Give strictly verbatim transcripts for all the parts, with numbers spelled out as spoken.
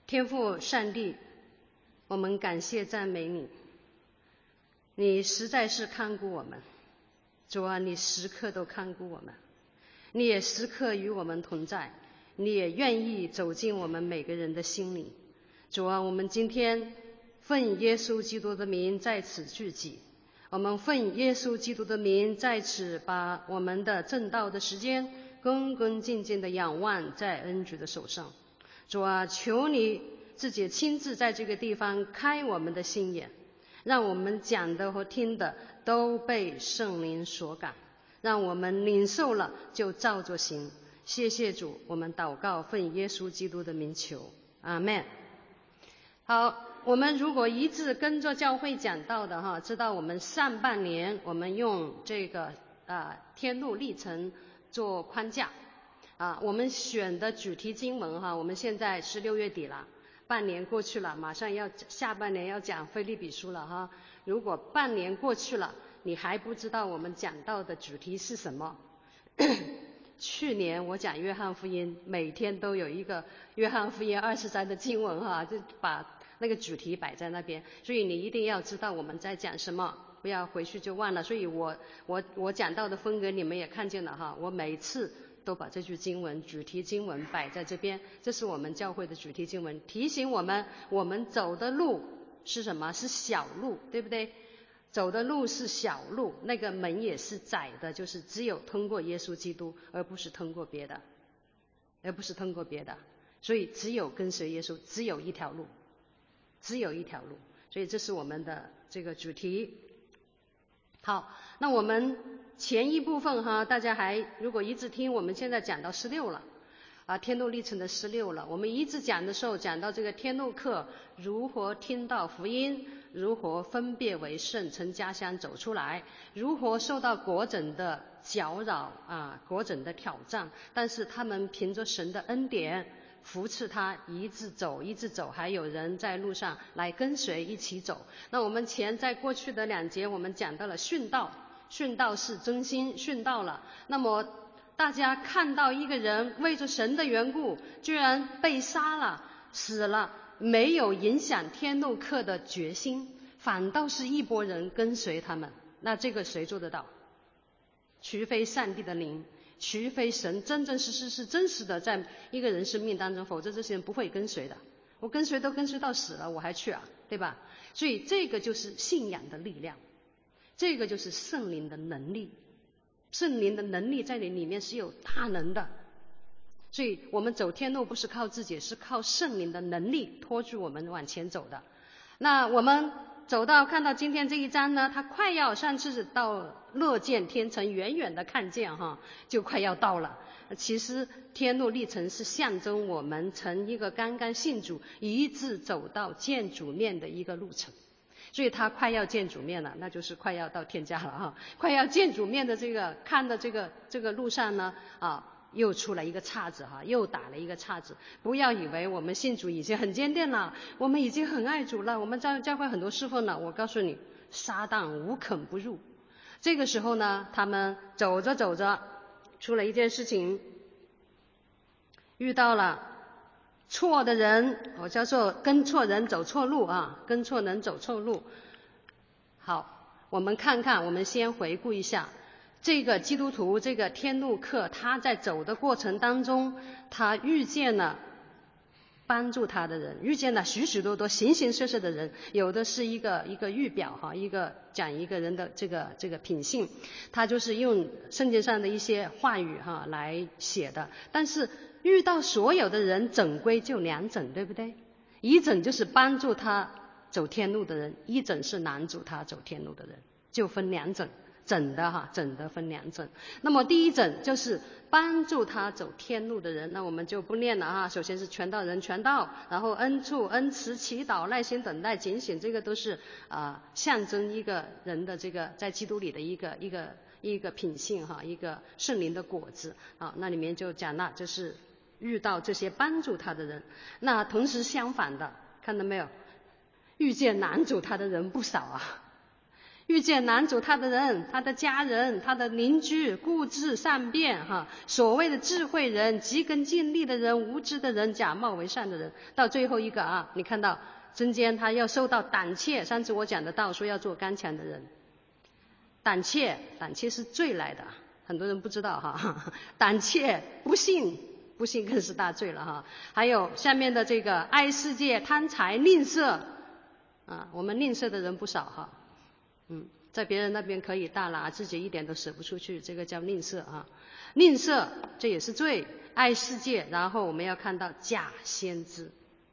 天父上帝，我们感谢赞美你，你实在是看顾我们。主啊，你时刻都看顾我们，你也时刻与我们同在，你也愿意走进我们每个人的心里。主啊，我们今天奉耶稣基督的名在此聚集，我们奉耶稣基督的名在此把我们的正道的时间恭恭敬敬的仰望在恩主的手上。主啊，求你自己亲自在这个地方开我们的心眼，让我们讲的和听的都被圣灵所感，让我们领受了就照着行。谢谢主，我们祷告奉耶稣基督的名求，阿们。好，我们如果一致跟着教会讲道的哈，知道我们上半年我们用这个啊天路历程做框架啊，我们选的主题经文哈，我们现在是六月底了，半年过去了，马上要下半年要讲腓立比书了哈。如果半年过去了，你还不知道我们讲到的主题是什么？去年我讲约翰福音，每天都有一个约翰福音二十章的经文哈，就把那个主题摆在那边，所以你一定要知道我们在讲什么，不要回去就忘了。所以我我我讲到的风格你们也看见了哈，我每次都把这句经文主题经文摆在这边，这是我们教会的主题经文，提醒我们我们走的路是什么？是小路，对不对？走的路是小路，那个门也是窄的，就是只有通过耶稣基督，而不是通过别的，而不是通过别的。所以只有跟随耶稣，只有一条路，只有一条路。所以这是我们的这个主题。好，那我们前一部分哈，大家还如果一直听，我们现在讲到十六了。啊，天路历程的十六了。我们一直讲的时候，讲到这个天路客如何听到福音，如何分别为圣，从家乡走出来，如何受到国整的搅扰啊，国整的挑战，但是他们凭着神的恩典扶持他一直走一直走，还有人在路上来跟随一起走。那我们前在过去的两节我们讲到了殉道，殉道是真心殉道了。那么大家看到一个人为着神的缘故居然被杀了死了，没有影响天路客的决心，反倒是一拨人跟随他们，那这个谁做得到？除非上帝的灵，除非神真真实实是真实的在一个人生命当中，否则这些人不会跟随的。我跟随都跟随到死了，我还去啊，对吧？所以这个就是信仰的力量，这个就是圣灵的能力，圣灵的能力在你里面是有大能的。所以我们走天路不是靠自己，是靠圣灵的能力拖住我们往前走的。那我们走到看到今天这一章呢，他快要上次到乐见天成，远远的看见哈，就快要到了。其实天路历程是象征我们从一个刚刚信主一直走到见主面的一个路程。所以他快要见主面了，那就是快要到天家了哈。快要见主面的这个看的这个这个路上呢啊，又出了一个岔子哈，又打了一个岔子。不要以为我们信主已经很坚定了，我们已经很爱主了，我们教教会很多侍奉了。我告诉你，撒旦无孔不入。这个时候呢，他们走着走着，出了一件事情，遇到了错的人，我叫做跟错人走错路啊，跟错人走错路。好，我们看看，我们先回顾一下这个基督徒，这个天路客，他在走的过程当中，他遇见了帮助他的人，遇见了许许多多形形色色的人，有的是一个一个预表哈，一个讲一个人的这个这个品性，他就是用圣经上的一些话语哈来写的。但是遇到所有的人整归就两整，对不对？一整就是帮助他走天路的人，一整是拦阻他走天路的人，就分两整。整的哈，整的分两整。那么第一整就是帮助他走天路的人，那我们就不念了哈。首先是传道人传道，然后恩助、恩慈、祈祷、耐心等待、警醒，这个都是啊、呃、象征一个人的这个在基督里的一个一个一个品性哈，一个圣灵的果子啊。那里面就讲了，就是遇到这些帮助他的人。那同时相反的，看到没有？遇见拦阻他的人不少啊。 遇见男主他的人，他的家人，他的邻居，固执善变哈，所谓的智慧人，急功近利的人，无知的人，假冒为善的人，到最后一个啊，你看到中间他要受到胆怯，上次我讲的到说要做刚强的人，胆怯，胆怯是罪来的，很多人不知道哈，胆怯，不信，不信更是大罪了哈。还有下面的这个爱世界、贪财、吝啬啊，我们吝啬的人不少哈。嗯，在别人那边可以大拿，自己一点都舍不出去，这个叫吝啬啊。吝啬这也是罪，爱世界，然后我们要看到假先知。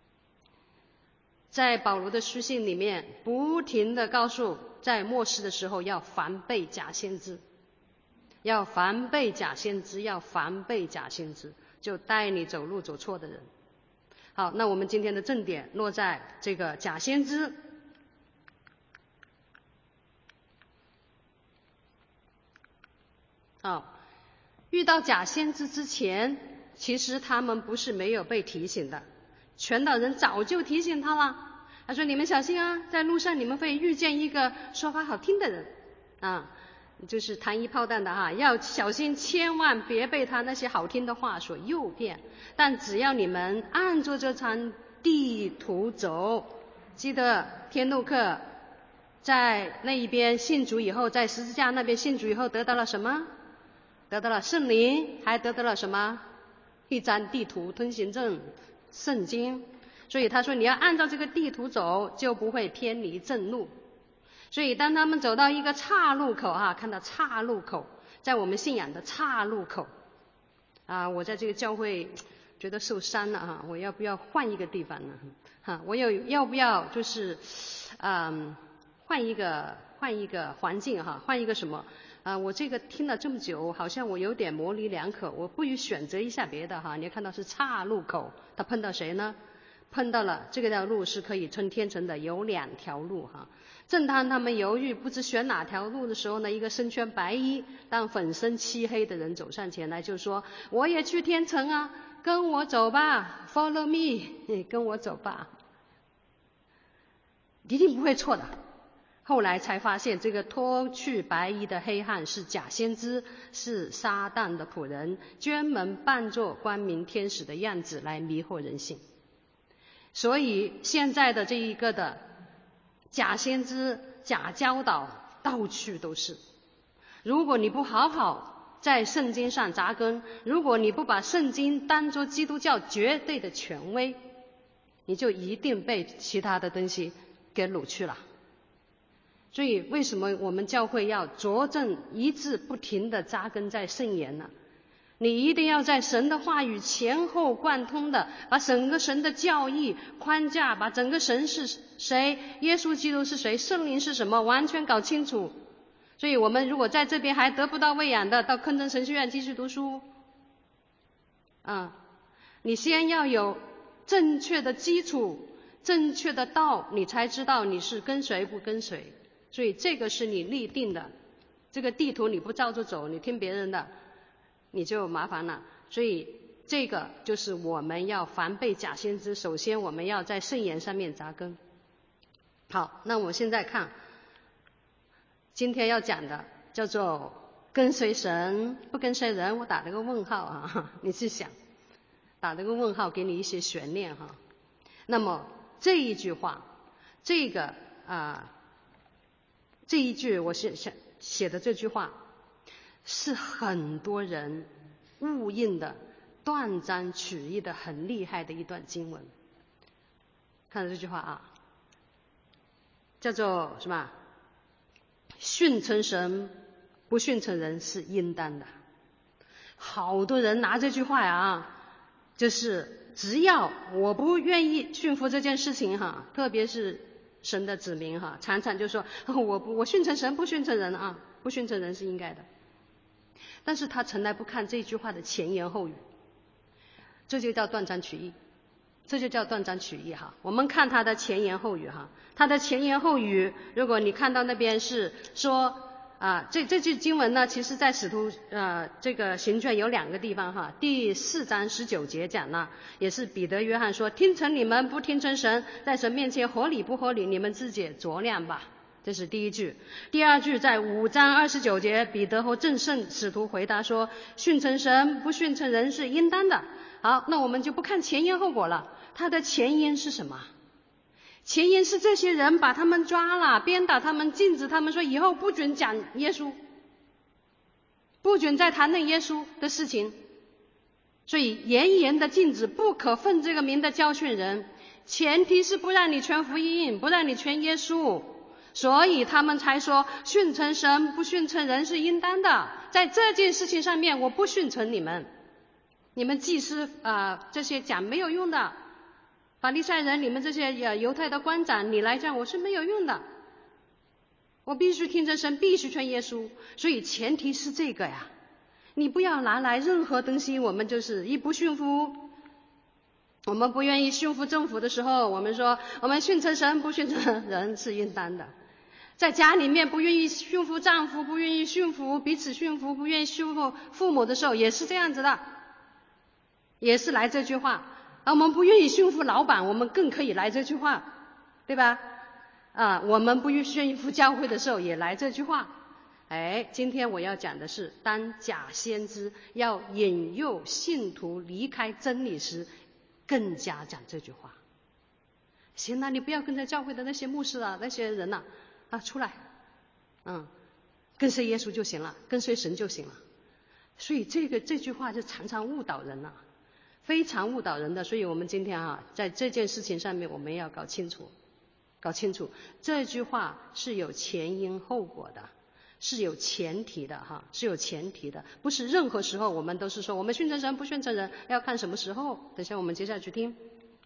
在保罗的书信里面，不停地告诉，在末世的时候要防备假先知，要防备假先知，要防备假先知，就带你走路走错的人。好，那我们今天的重点落在这个假先知。好，遇到假先知之前，其实他们不是没有被提醒的，传道人早就提醒他了。他说：“你们小心啊，在路上你们会遇见一个说话好听的人，啊，就是糖衣炮弹的哈，要小心，千万别被他那些好听的话所诱骗。但只要你们按着这张地图走，记得天路客在那一边信主以后，在十字架那边信主以后得到了什么？得到了圣灵，还得到了什么？一张地图、通行证、圣经。所以他说你要按照这个地图走，就不会偏离正路。所以当他们走到一个岔路口啊，看到岔路口，在我们信仰的岔路口啊，我在这个教会觉得受伤了哈，我要不要换一个地方呢？哈，我有要不要就是嗯换一个换一个环境哈，换一个什么？啊，我这个听了这么久，好像我有点模棱两可，我不如选择一下别的哈。你看到是岔路口，他碰到谁呢？碰到了这个条路是可以冲天城的，有两条路哈。正当他们犹豫不知选哪条路的时候呢，一个身穿白衣但粉身漆黑的人走上前来，就说：“我也去天城啊，跟我走吧 ，Follow me， 跟我走吧。”一定不会错的。后来才发现，这个脱去白衣的黑汉是假先知，是撒旦的仆人，专门扮作光明天使的样子来迷惑人心。所以现在的这一个的假先知、假教导到处都是。如果你不好好在圣经上扎根，如果你不把圣经当作基督教绝对的权威，你就一定被其他的东西给掳去了。所以为什么我们教会要着重一致不停地扎根在圣言呢？你一定要在神的话语前后贯通的，把整个神的教义框架，把整个神是谁，耶稣基督是谁，圣灵是什么，完全搞清楚。所以我们如果在这边还得不到喂养的，到坑真神学院继续读书啊，你先要有正确的基础，正确的道，你才知道你是跟随不跟随。所以这个是你立定的，这个地图你不照着走，你听别人的，你就麻烦了。所以这个就是我们要防备假先知，首先我们要在圣言上面扎根。好，那我们现在看今天要讲的叫做跟随神不跟随人，我打了个问号啊，你去想，打了个问号给你一些悬念哈。那么这一句话，这个啊、呃、这一句我写写写的这句话是很多人误印的，断章取义的很厉害的一段经文。看这句话啊，叫做什么？顺从神不顺从人是应当的。好多人拿这句话呀，就是只要我不愿意顺服这件事情哈，特别是神的子民哈，常常就说我不我顺从神不顺从人啊，不顺从人是应该的。但是他从来不看这句话的前言后语，这就叫断章取义，这就叫断章取义哈。我们看他的前言后语哈，他的前言后语，如果你看到那边是说啊，这这句经文呢，其实在使徒呃这个行传有两个地方哈。第四章十九节讲了，也是彼得约翰说，听从你们不听从神，在神面前合理不合理，你们自己酌量吧。 这是第一句。第二句在五章二十九节，彼得和正圣使徒回答说，训称神不训称人是应当的。好，那我们就不看前因后果了，它的前因是什么？前因是这些人把他们抓了，鞭打他们，禁止他们，说以后不准讲耶稣，不准再谈论耶稣的事情，所以严严的禁止，不可奉这个名的教训人，前提是不让你传福音，不让你传耶稣，所以他们才说训称神不训称人是应当的。在这件事情上面，我不训称你们，你们祭司啊、呃、这些讲没有用的，法利赛人，你们这些呃犹太的官长，你来讲我是没有用的，我必须听真神，必须传耶稣。所以前提是这个呀，你不要拿来任何东西，我们就是一不驯服，我们不愿意驯服政府的时候，我们说我们训称神不训称人是应当的。在家里面不愿意驯服丈夫，不愿意驯服彼此驯服，不愿意驯服父母的时候，也是这样子的，也是来这句话。而我们不愿意驯服老板，我们更可以来这句话，对吧？啊，我们不愿意驯服教会的时候，也来这句话。哎，今天我要讲的是，当假先知要引诱信徒离开真理时，更加讲这句话。行了，你不要跟着教会的那些牧师啊，那些人呐、啊，啊，出来，嗯，跟随耶稣就行了，跟随神就行了。所以这个这句话就常常误导人了、啊，非常误导人的。所以我们今天啊，在这件事情上面，我们要搞清楚，搞清楚这句话是有前因后果的。是有前提的哈，是有前提的，不是任何时候我们都是说我们训称神不训称人，要看什么时候。等一下我们接下去听。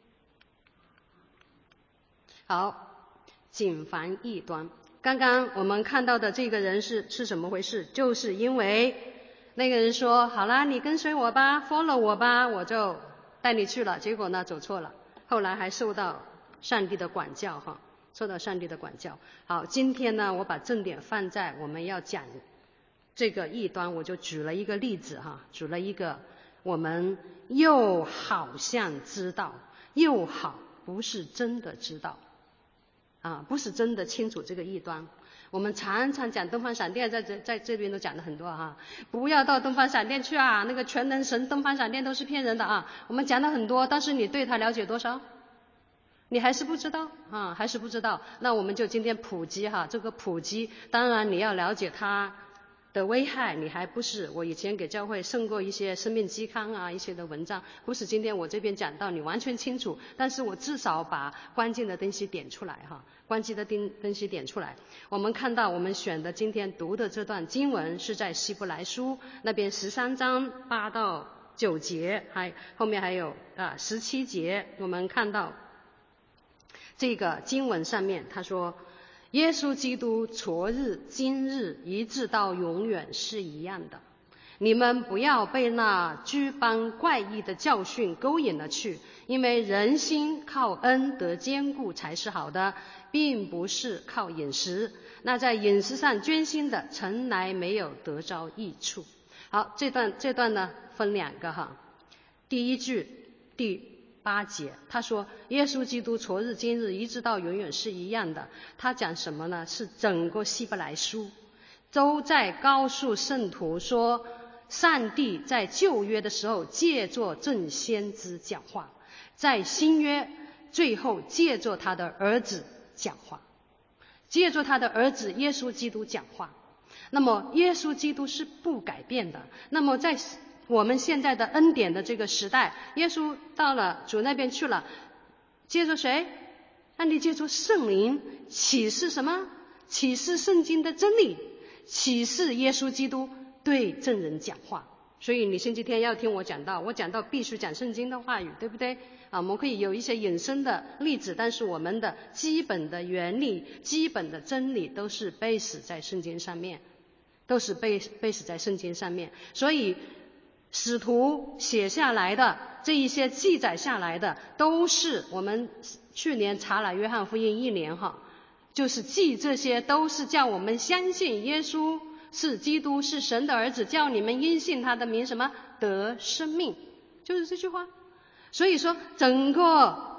好，谨防异端。刚刚我们看到的这个人是是什么回事？就是因为那个人说好啦，你跟随我吧 follow 我吧，我就带你去了，结果呢走错了，后来还受到上帝的管教哈。受到上帝的管教。好，今天呢，我把重点放在我们要讲这个异端，我就举了一个例子哈，举了一个我们又好像知道，又好不是真的知道，啊，不是真的清楚这个异端。我们常常讲东方闪电，在这在这边都讲了很多哈，不要到东方闪电去啊，那个全能神东方闪电都是骗人的啊。我们讲了很多，但是你对他了解多少？你还是不知道啊，还是不知道。那我们就今天普及哈，这个普及，当然你要了解它的危害，你还不是我以前给教会送过一些生命鸡汤啊，一些的文章，不是今天我这边讲到你完全清楚，但是我至少把关键的东西点出来哈，关键的东西点出来。我们看到我们选的今天读的这段经文是在希伯来书那边十三章八到九节，还后面还有啊十七节，我们看到这个经文上面他说，耶稣基督昨日今日一直到永远是一样的，你们不要被那诸般怪异的教训勾引了去，因为人心靠恩得坚固才是好的，并不是靠饮食，那在饮食上专心的从来没有得着益处。好，这段这段呢分两个哈，第一句第八节他说耶稣基督昨日今日一直到永远是一样的，他讲什么呢？是整个希伯来书都在告诉圣徒说，上帝在旧约的时候借着众先知讲话，在新约最后借着他的儿子讲话，借着他的儿子耶稣基督讲话。那么耶稣基督是不改变的，那么在我们现在的恩典的这个时代，耶稣到了主那边去了，借着谁？上帝借着圣灵启示什么？启示圣经的真理，启示耶稣基督对证人讲话。所以你星期天要听我讲到，我讲到必须讲圣经的话语，对不对啊？我们可以有一些引申的例子，但是我们的基本的原理、基本的真理都是base在圣经上面，都是base base在圣经上面。所以使徒写下来的这一些记载下来的，都是我们去年查了约翰福音一年哈，就是记这些都是叫我们相信耶稣是基督，是神的儿子，叫你们因信他的名什么得生命，就是这句话。所以说整个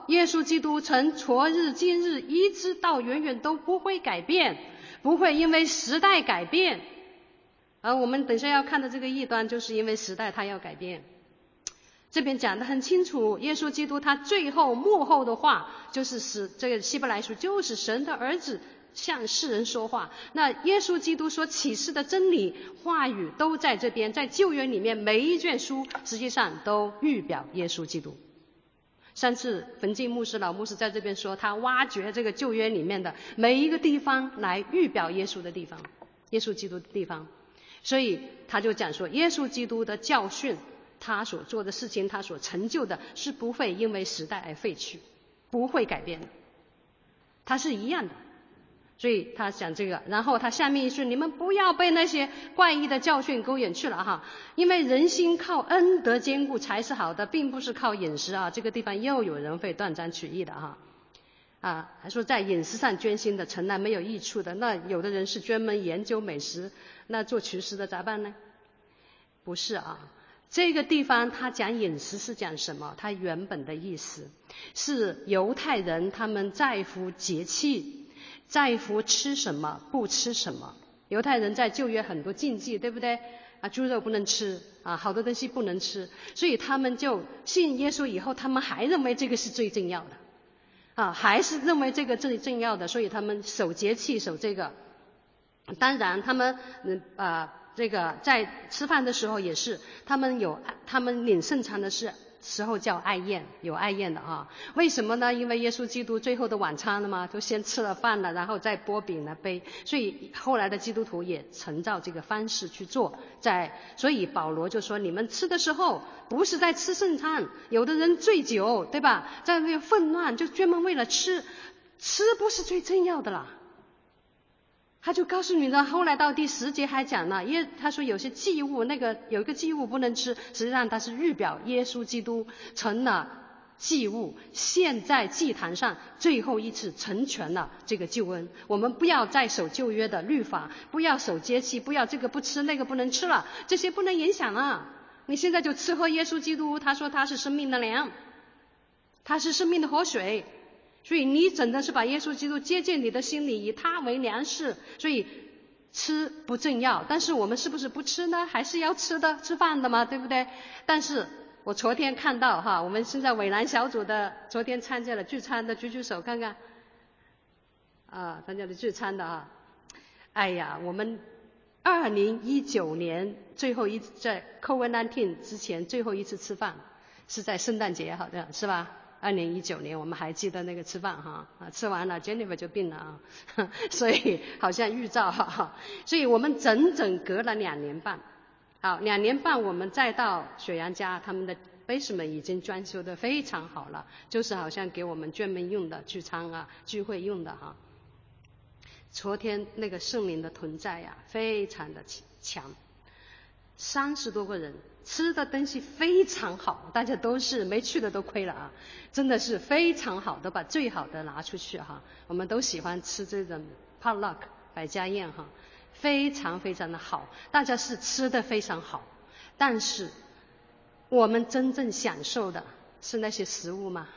耶稣基督从昨日今日一直到永远都不会改变，不会因为时代改变。而我们等下要看的这个异端，就是因为时代它要改变。这边讲得很清楚，耶稣基督他最后幕后的话，就是使这个希伯来书就是神的儿子向世人说话。那耶稣基督所启示的真理话语都在这边，在旧约里面每一卷书实际上都预表耶稣基督。上次冯静牧师老牧师在这边说，他挖掘这个旧约里面的每一个地方来预表耶稣的地方，耶稣基督的地方。所以他就讲说，耶稣基督的教训，他所做的事情，他所成就的是不会因为时代而废去，不会改变的，他是一样的。所以他讲这个，然后他下面一句，你们不要被那些怪异的教训勾引去了哈，因为人心靠恩德坚固才是好的，并不是靠饮食啊。这个地方又有人会断章取义的哈，啊，还说在饮食上捐心的从来没有益处的，那有的人是专门研究美食，那做厨师的咋办呢？不是啊，这个地方他讲饮食是讲什么？他原本的意思是犹太人他们在乎节气，在乎吃什么不吃什么。犹太人在旧约很多禁忌，对不对啊？猪肉不能吃啊，好多东西不能吃，所以他们就信耶稣以后，他们还认为这个是最重要的啊，还是认为这个最重要的，所以他们守节气，守这个。当然他们嗯啊这个在吃饭的时候也是，他们有他们领圣餐的是时候叫爱宴，有爱宴的啊。为什么呢？因为耶稣基督最后的晚餐了嘛，就先吃了饭了，然后再拨饼来杯，所以后来的基督徒也承照这个方式去做。在所以保罗就说，你们吃的时候不是在吃圣餐，有的人醉酒，对吧，在那边混乱，就专门为了吃，吃不是最重要的啦。他就告诉你呢，后来到第十节还讲了，耶他说有些祭物，那个有一个祭物不能吃，实际上它是预表耶稣基督成了祭物，现在祭坛上最后一次成全了这个救恩。我们不要再守旧约的律法，不要守节气，不要这个不吃那个不能吃了，这些不能影响了。你现在就吃喝耶稣基督，他说他是生命的粮，他是生命的活水，所以你真的是把耶稣基督接进你的心里，以他为粮食。所以吃不重要，但是我们是不是不吃呢？还是要吃的，吃饭的嘛，对不对？但是我昨天看到哈，我们现在伟南小组的昨天参加了聚餐的，举举手看看啊，参加了聚餐的啊。哎呀，我们二零一九年最后一在 COVID 十九 之前最后一次吃饭是在圣诞节，好像是吧？二零一九年我们还记得那个吃饭哈，啊，吃完了 Jennifer 就病了啊，所以好像预兆哈，所以我们整整隔了两年半，好，两年半我们再到雪阳家，他们的 basement 已经装修得非常好了，就是好像给我们专门用的聚餐啊聚会用的哈。昨天那个圣灵的同在呀，非常的强，三十多个人。吃的东西非常好，大家都是没去的都亏了啊，真的是非常好的，把最好的拿出去哈。我们都喜欢吃这种 potluck 百家宴哈，非常非常的好，大家是吃的非常好，但是我们真正享受的是那些食物吗？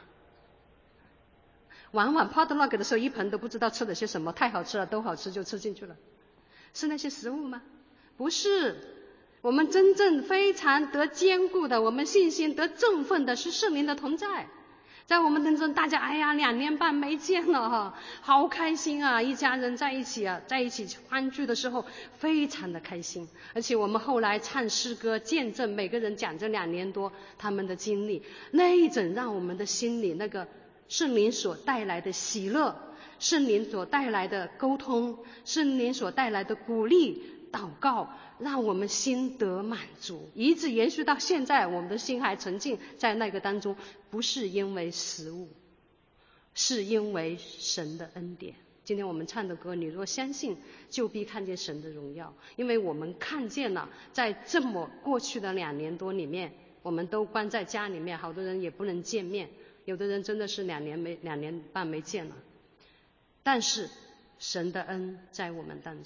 往往 potluck 的时候一盆都不知道吃了些什么，太好吃了，都好吃就吃进去了，是那些食物吗？不是。我们真正非常得坚固的，我们信心得振奋的是圣灵的同在。在我们当中，大家哎呀两年半没见了哈，好开心啊，一家人在一起啊，在一起欢聚的时候非常的开心。而且我们后来唱诗歌见证，每个人讲这两年多他们的经历，那一种让我们的心里那个圣灵所带来的喜乐，圣灵所带来的沟通，圣灵所带来的鼓励祷告，让我们心得满足，一直延续到现在，我们的心还沉浸在那个当中，不是因为食物，是因为神的恩典。今天我们唱的歌，你若相信，就必看见神的荣耀。因为我们看见了，在这么过去的两年多里面，我们都关在家里面，好多人也不能见面，有的人真的是两年没两年半没见了。但是神的恩在我们当中。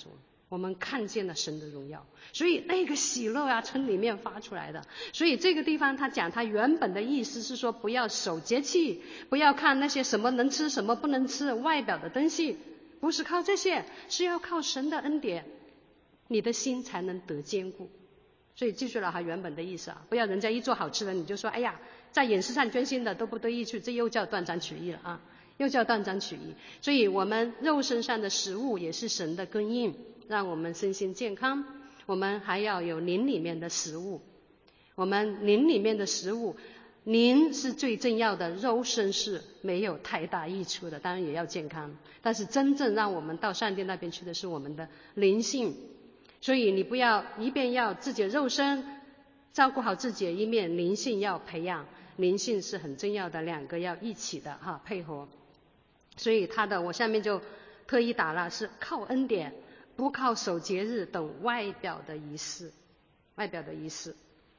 我们看见了神的荣耀，所以那个喜乐啊从里面发出来的。所以这个地方他讲他原本的意思是说，不要守节气，不要看那些什么能吃什么不能吃外表的东西，不是靠这些，是要靠神的恩典，你的心才能得坚固。所以记住了他原本的意思啊，不要人家一做好吃的你就说哎呀在饮食上专心的都不得益处，这又叫断章取义了啊，又叫断章取义。所以我们肉身上的食物也是神的供应，让我们身心健康。我们还要有灵里面的食物，我们灵里面的食物，灵是最重要的，肉身是没有太大益处的，当然也要健康，但是真正让我们到上帝那边去的是我们的灵性。所以你不要一边要自己的肉身照顾好自己，一面灵性要培养，灵性是很重要的，两个要一起的哈配合。所以他的我下面就特意打了，是靠恩典，不靠守节日等外表的仪式，外表的仪式。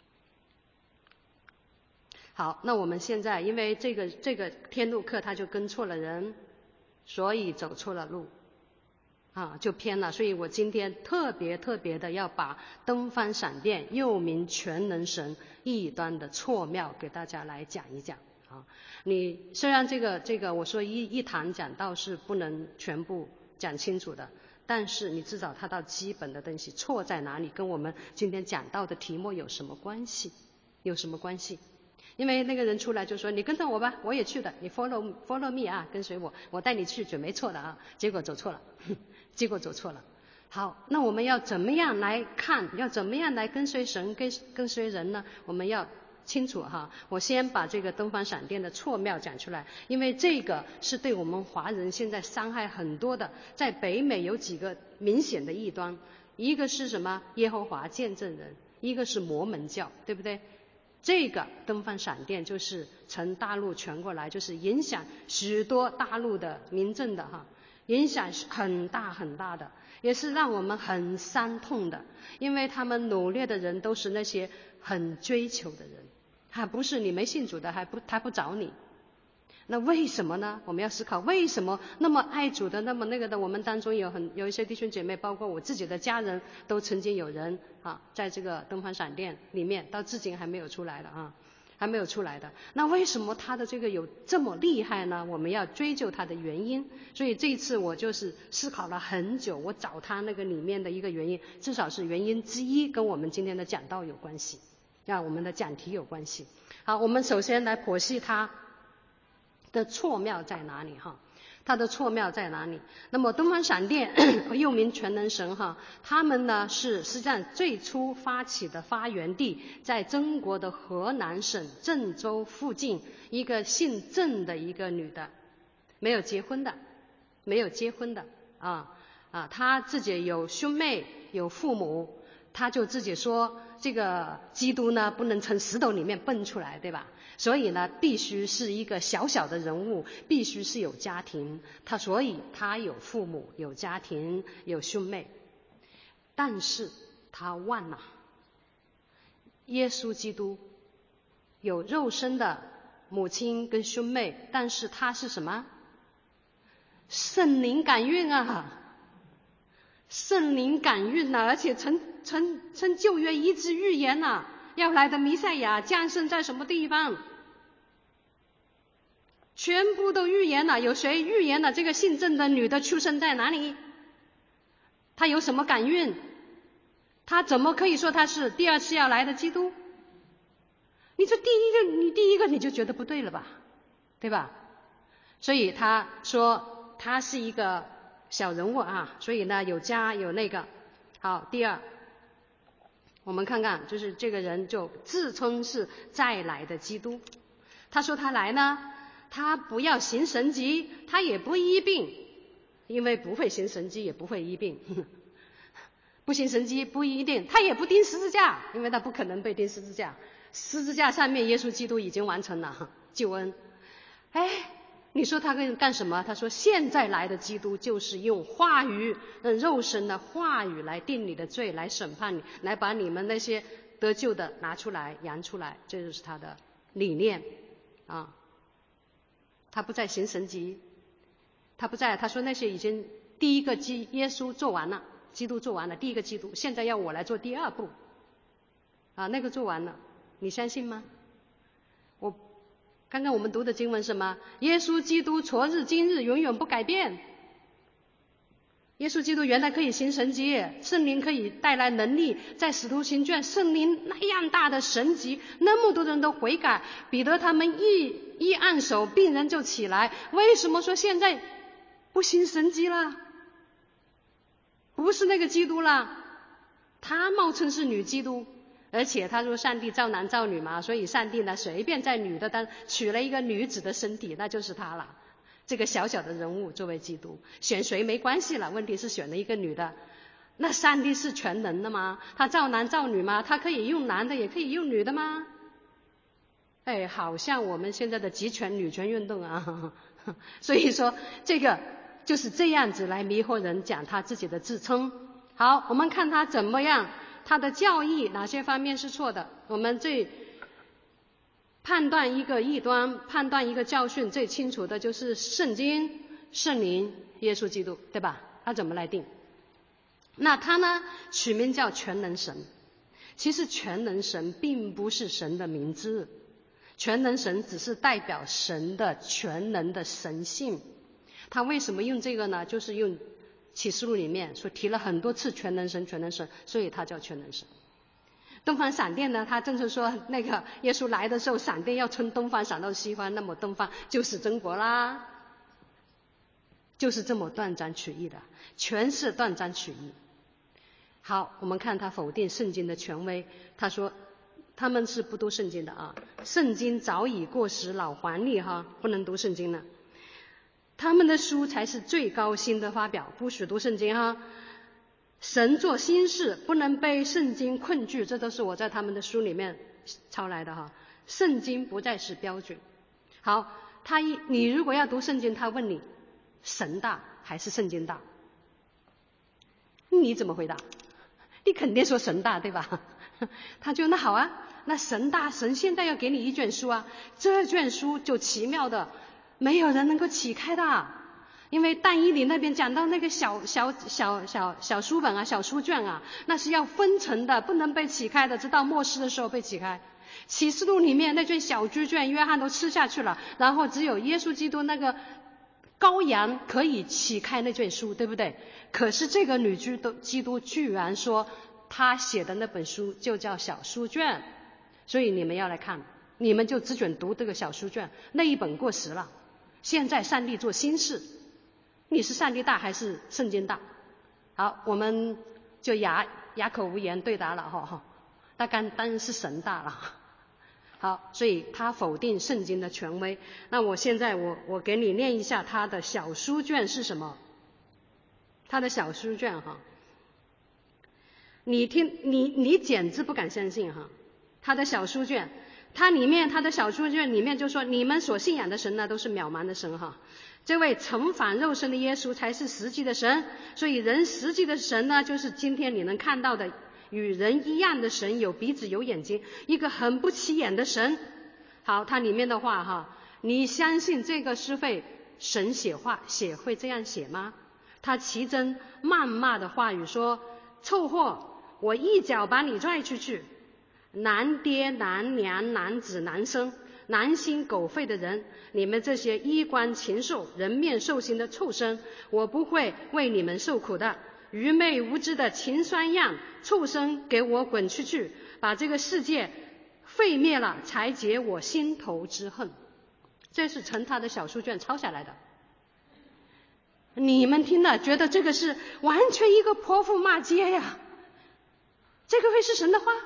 好，那我们现在因为这个这个天路客他就跟错了人，所以走错了路啊，就偏了。所以我今天特别特别的要把东方闪电又名全能神异端的错谬给大家来讲一讲啊。你虽然这个这个我说一一堂讲道是不能全部讲清楚的，但是你至少它到基本的东西错在哪里，跟我们今天讲到的题目有什么关系？有什么关系？因为那个人出来就说你跟着我吧，我也去的，你 follow follow me 啊，跟随我，我带你去准没错的啊。结果走错了，结果走错了。好，那我们要怎么样来看？要怎么样来跟随神、跟跟随人呢？我们要清楚哈。我先把这个东方闪电的错谬讲出来，因为这个是对我们华人现在伤害很多的。在北美有几个明显的异端，一个是什么？耶和华见证人，一个是摩门教，对不对？这个东方闪电就是从大陆传过来，就是影响许多大陆的民众的哈，影响很大很大的，也是让我们很伤痛的。因为他们掳掠的人都是那些很追求的人，还不是你没信主的，还不他不找你。那为什么呢？我们要思考为什么那么爱主的，那么那个的，我们当中有很有一些弟兄姐妹，包括我自己的家人，都曾经有人啊，在这个东方闪电里面，到至今还没有出来的啊，还没有出来的。那为什么他的这个有这么厉害呢？我们要追究他的原因。所以这一次我就是思考了很久，我找他那个里面的一个原因，至少是原因之一，跟我们今天的讲道有关系，让我们的讲题有关系。好，我们首先来剖析他的错谬在哪里哈？它的错谬在哪里？那么东方闪电又名全能神哈，他们呢是实际上最初发起的发源地在中国的河南省郑州附近，一个姓郑的一个女的，没有结婚的，没有结婚的啊啊，她自己有兄妹有父母，她就自己说这个基督呢不能从石头里面蹦出来，对吧？所以呢必须是一个小小的人物，必须是有家庭，他所以他有父母有家庭有兄妹，但是他忘了耶稣基督有肉身的母亲跟兄妹，但是他是什么？圣灵感孕啊，圣灵感孕啊，而且从从从旧约一直预言啊，要来的弥赛亚降生在什么地方，全部都预言了。有谁预言了这个姓郑的女的出生在哪里？她有什么感孕？她怎么可以说她是第二次要来的基督？你这第一个，你第一个你就觉得不对了吧，对吧？所以他说他是一个小人物啊，所以呢有家有那个。好，第二我们看看，就是这个人就自称是再来的基督。他说他来呢，他不要行神迹，他也不医病，因为不会行神迹也不会医病，不行神迹不医病，他也不钉十字架，因为他不可能被钉十字架，十字架上面耶稣基督已经完成了救恩。哎，你说他干什么？他说现在来的基督就是用话语，用肉身的话语来定你的罪，来审判你，来把你们那些得救的拿出来扬出来，这就是他的理念啊。他不再行神迹，他不再，他说那些已经第一个基耶稣做完了， 基督做完了第一个基督，现在要我来做第二步啊，那个做完了，你相信吗？我刚刚我们读的经文是什么？耶稣基督昨日今日永远不改变。耶稣基督原来可以行神迹，圣灵可以带来能力，在使徒行传圣灵那样大的神迹，那么多人都悔改，彼得他们一一按手，病人就起来。为什么说现在不行神迹了？不是那个基督了，他冒称是女基督，而且他说上帝造男造女嘛，所以上帝呢随便在女的当取了一个女子的身体，那就是他了。这个小小的人物作为基督，选谁没关系了，问题是选了一个女的。那上帝是全能的吗？他造男造女吗？他可以用男的也可以用女的吗？哎，好像我们现在的极权女权运动啊，所以说这个就是这样子来迷惑人，讲他自己的自称。好，我们看他怎么样，他的教义哪些方面是错的。我们最判断一个异端，判断一个教训最清楚的就是圣经、圣灵、耶稣基督，对吧？他怎么来定？那他呢取名叫全能神。其实全能神并不是神的名字，全能神只是代表神的全能的神性。他为什么用这个呢？就是用启示录里面说提了很多次全能神全能神，所以他叫全能神。东方闪电呢，他正是说那个耶稣来的时候，闪电要从东方闪到西方，那么东方就是中国啦，就是这么断章取义的，全是断章取义。好，我们看他否定圣经的权威，他说他们是不读圣经的啊，圣经早已过时老黄历哈，不能读圣经了，他们的书才是最高新的发表，不许读圣经哈。神做新事，不能被圣经困住，这都是我在他们的书里面抄来的哈。圣经不再是标准。好，他一你如果要读圣经，他问你神大还是圣经大，你怎么回答？你肯定说神大，对吧？他就那好啊，那神大，神现在要给你一卷书啊，这卷书就奇妙的没有人能够启开的。因为但以理那边讲到那个小小小小小书本啊，小书卷啊，那是要分层的，不能被启开的，直到末世的时候被启开。启示录里面那卷小书卷，约翰都吃下去了，然后只有耶稣基督那个羔羊可以启开那卷书，对不对？可是这个女基督居然说他写的那本书就叫小书卷，所以你们要来看，你们就只准读这个小书卷，那一本过时了。现在上帝做新事，你是上帝大还是圣经大？好，我们就哑哑口无言对答了哈哈。那当当然是神大了。好，所以他否定圣经的权威。那我现在我我给你念一下他的小书卷是什么？他的小书卷哈，你听你你简直不敢相信哈，他的小书卷。他里面他的小书卷里面就说，你们所信仰的神呢都是渺茫的神哈，这位重返肉身的耶稣才是实际的神，所以人实际的神呢就是今天你能看到的与人一样的神，有鼻子有眼睛，一个很不起眼的神。好，它里面的话哈，你相信这个是会神写话写会这样写吗？他奇珍谩骂的话语说，臭货，我一脚把你拽出去，男爹男娘男子男生狼心狗肺的人，你们这些衣冠禽兽人面兽心的畜生，我不会为你们受苦的。愚昧无知的禽酸样畜生，给我滚出去，把这个世界废灭了，才解我心头之恨。这是从他的小书卷抄下来的。你们听了觉得这个是完全一个泼妇骂街呀，这个会是神的话？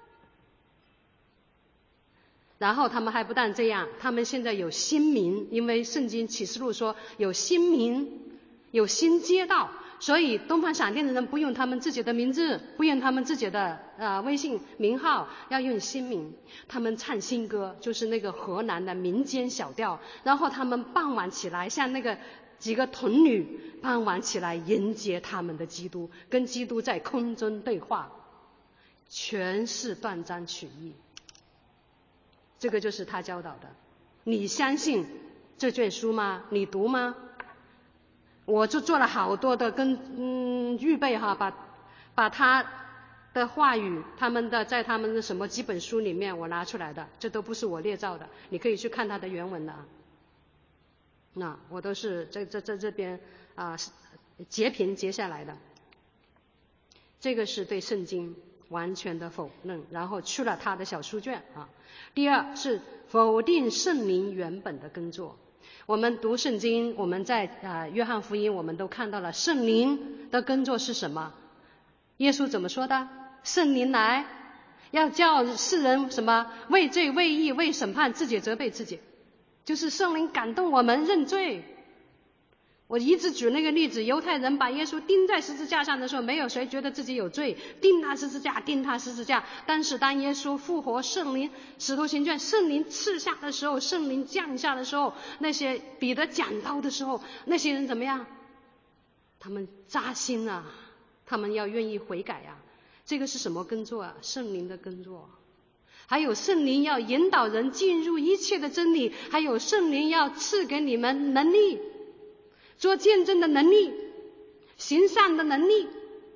然后他们还不但这样，他们现在有新名，因为圣经启示录说有新名，有新街道，所以东方闪电的人不用他们自己的名字，不用他们自己的呃微信名号，要用新名。他们唱新歌，就是那个河南的民间小调，然后他们傍晚起来像那个几个童女傍晚起来迎接他们的基督，跟基督在空中对话，全是断章取义。这个就是他教导的。你相信这卷书吗？你读吗？ 我就做了好多的跟嗯预备哈，把把他的话语，他们的在他们的什么几本书里面我拿出来的，这都不是我捏造的，你可以去看他的原文的啊。那我都是在在在这边啊截屏截下来的。这个是对圣经完全的否认，然后去了他的小书卷啊。第二是否定圣灵原本的工作。我们读圣经，我们在啊约翰福音我们都看到了圣灵的工作是什么？耶稣怎么说的？圣灵来要叫世人什么？为罪为义为审判，自己责备自己，就是圣灵感动我们认罪。我一直举那个例子，犹太人把耶稣钉在十字架上的时候，没有谁觉得自己有罪，钉他十字架钉他十字架。但是当耶稣复活，圣灵使徒行传圣灵赐下的时候，圣灵降下的时候，那些彼得讲道的时候，那些人怎么样？他们扎心啊，他们要愿意悔改啊。这个是什么工作啊？圣灵的工作。还有圣灵要引导人进入一切的真理，还有圣灵要赐给你们能力，做见证的能力，行善的能力，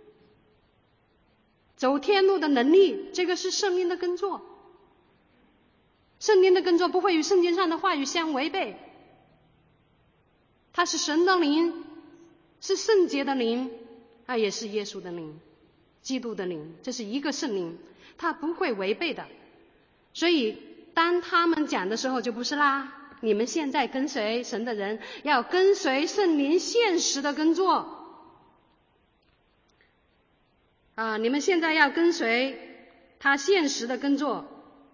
走天路的能力，这个是圣灵的工作。圣灵的工作不会与圣经上的话语相违背，它是神的灵，是圣洁的灵，它也是耶稣的灵，基督的灵，这是一个圣灵，它不会违背的。所以当他们讲的时候就不是啦，你们现在跟随神的人要跟随圣灵现实的工作啊！你们现在要跟随他现实的工作。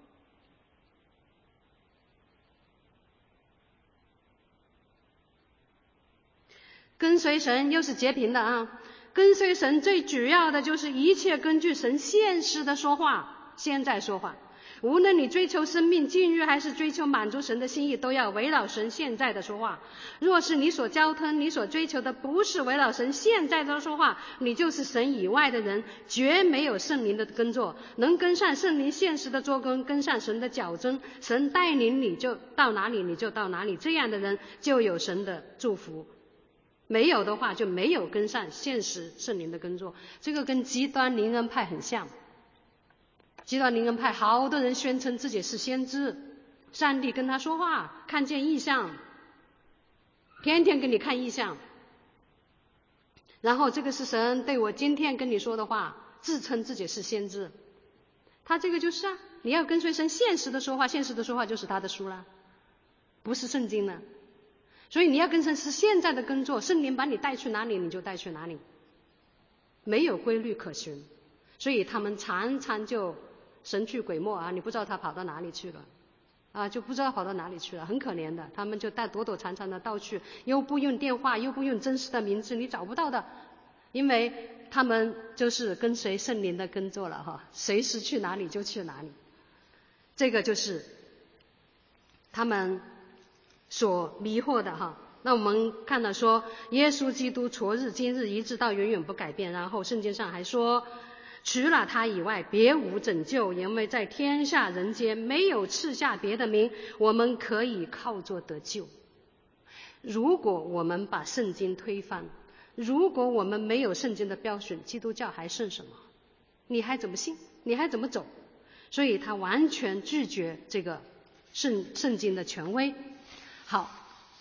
跟随神又是截屏的啊！跟随神最主要的就是一切根据神现实的说话，现在说话。无论你追求生命境遇还是追求满足神的心意，都要围绕神现在的说话。若是你所交通你所追求的不是围绕神现在的说话，你就是神以外的人，绝没有圣灵的工作。能跟上圣灵现实的做工，跟上神的脚踪，神带领你就到哪里你就到哪里，这样的人就有神的祝福。没有的话就没有跟上现实圣灵的工作。这个跟极端灵恩派很像。极端灵恩派好多人宣称自己是先知，上帝跟他说话，看见异象，天天给你看异象，然后这个是神对我今天跟你说的话，自称自己是先知。他这个就是啊，你要跟随神现实的说话，现实的说话就是他的书啦，不是圣经了。所以你要跟神是现在的工作，圣灵把你带去哪里你就带去哪里，没有规律可循。所以他们常常就神去鬼没啊，你不知道他跑到哪里去了啊，就不知道跑到哪里去了，很可怜的。他们就带躲躲藏藏的到处，又不用电话，又不用真实的名字，你找不到的，因为他们就是跟随圣灵的工作了哈，随时去哪里就去哪里。这个就是他们所迷惑的哈。那我们看到说，耶稣基督昨日今日一直到永远不改变，然后圣经上还说，除了他以外别无拯救，因为在天下人间没有赐下别的名，我们可以靠着得救。如果我们把圣经推翻，如果我们没有圣经的标准，基督教还剩什么？你还怎么信？你还怎么走？所以他完全拒绝这个圣圣经的权威。好，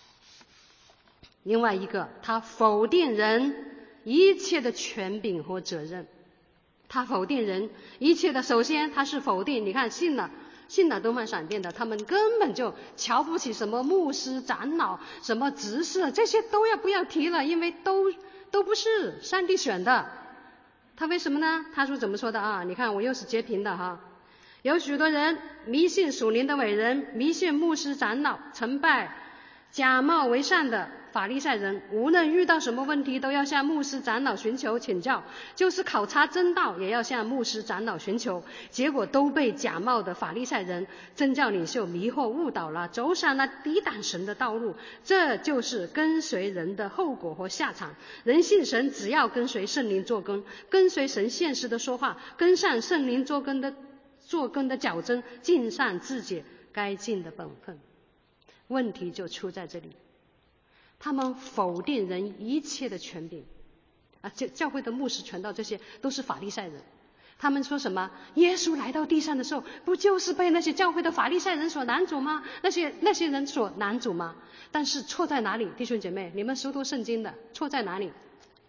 另外一个，他否定人一切的权柄和责任。他否定人一切的，首先他是否定，你看信了信了东方闪电的，他们根本就瞧不起什么牧师长老什么执事，这些都要不要提了，因为都都不是上帝选的。他为什么呢？他说怎么说的啊？你看我又是截屏的哈。有许多人迷信属灵的伟人，迷信牧师长老，崇拜假冒为善的法利赛人，无论遇到什么问题都要向牧师长老寻求请教，就是考察真道也要向牧师长老寻求，结果都被假冒的法利赛人政教领袖迷惑误导了，走上了抵挡神的道路。这就是跟随人的后果和下场。人信神只要跟随圣灵做工，跟随神现实的说话，跟上圣灵做工的做工的脚踪，尽上自己该尽的本分。问题就出在这里， 他们否定人一切的权柄啊，教教会的牧师传道这些都是法利赛人。他们说什么？耶稣来到地上的时候，不就是被那些教会的法利赛人所拦阻吗？那些那些人所拦阻吗？但是错在哪里？弟兄姐妹，你们熟读圣经的，错在哪里？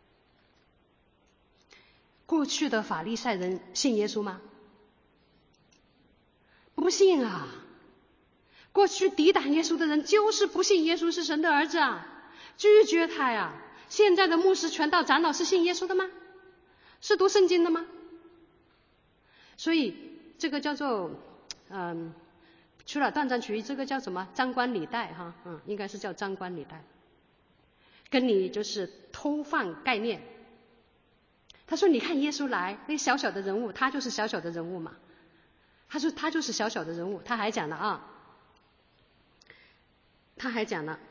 过去的法利赛人信耶稣吗？不信啊！过去抵挡耶稣的人就是不信耶稣是神的儿子啊，拒绝他呀。现在的牧师传道长老是信耶稣的吗？是读圣经的吗？所以这个叫做嗯，除了断章取义，这个叫什么？张冠李戴哈，嗯，应该是叫张冠李戴，跟你就是偷换概念。他说：“你看耶稣来，那小小的人物，他就是小小的人物嘛。”他说：“他就是小小的人物。”他还讲了啊，他还讲了，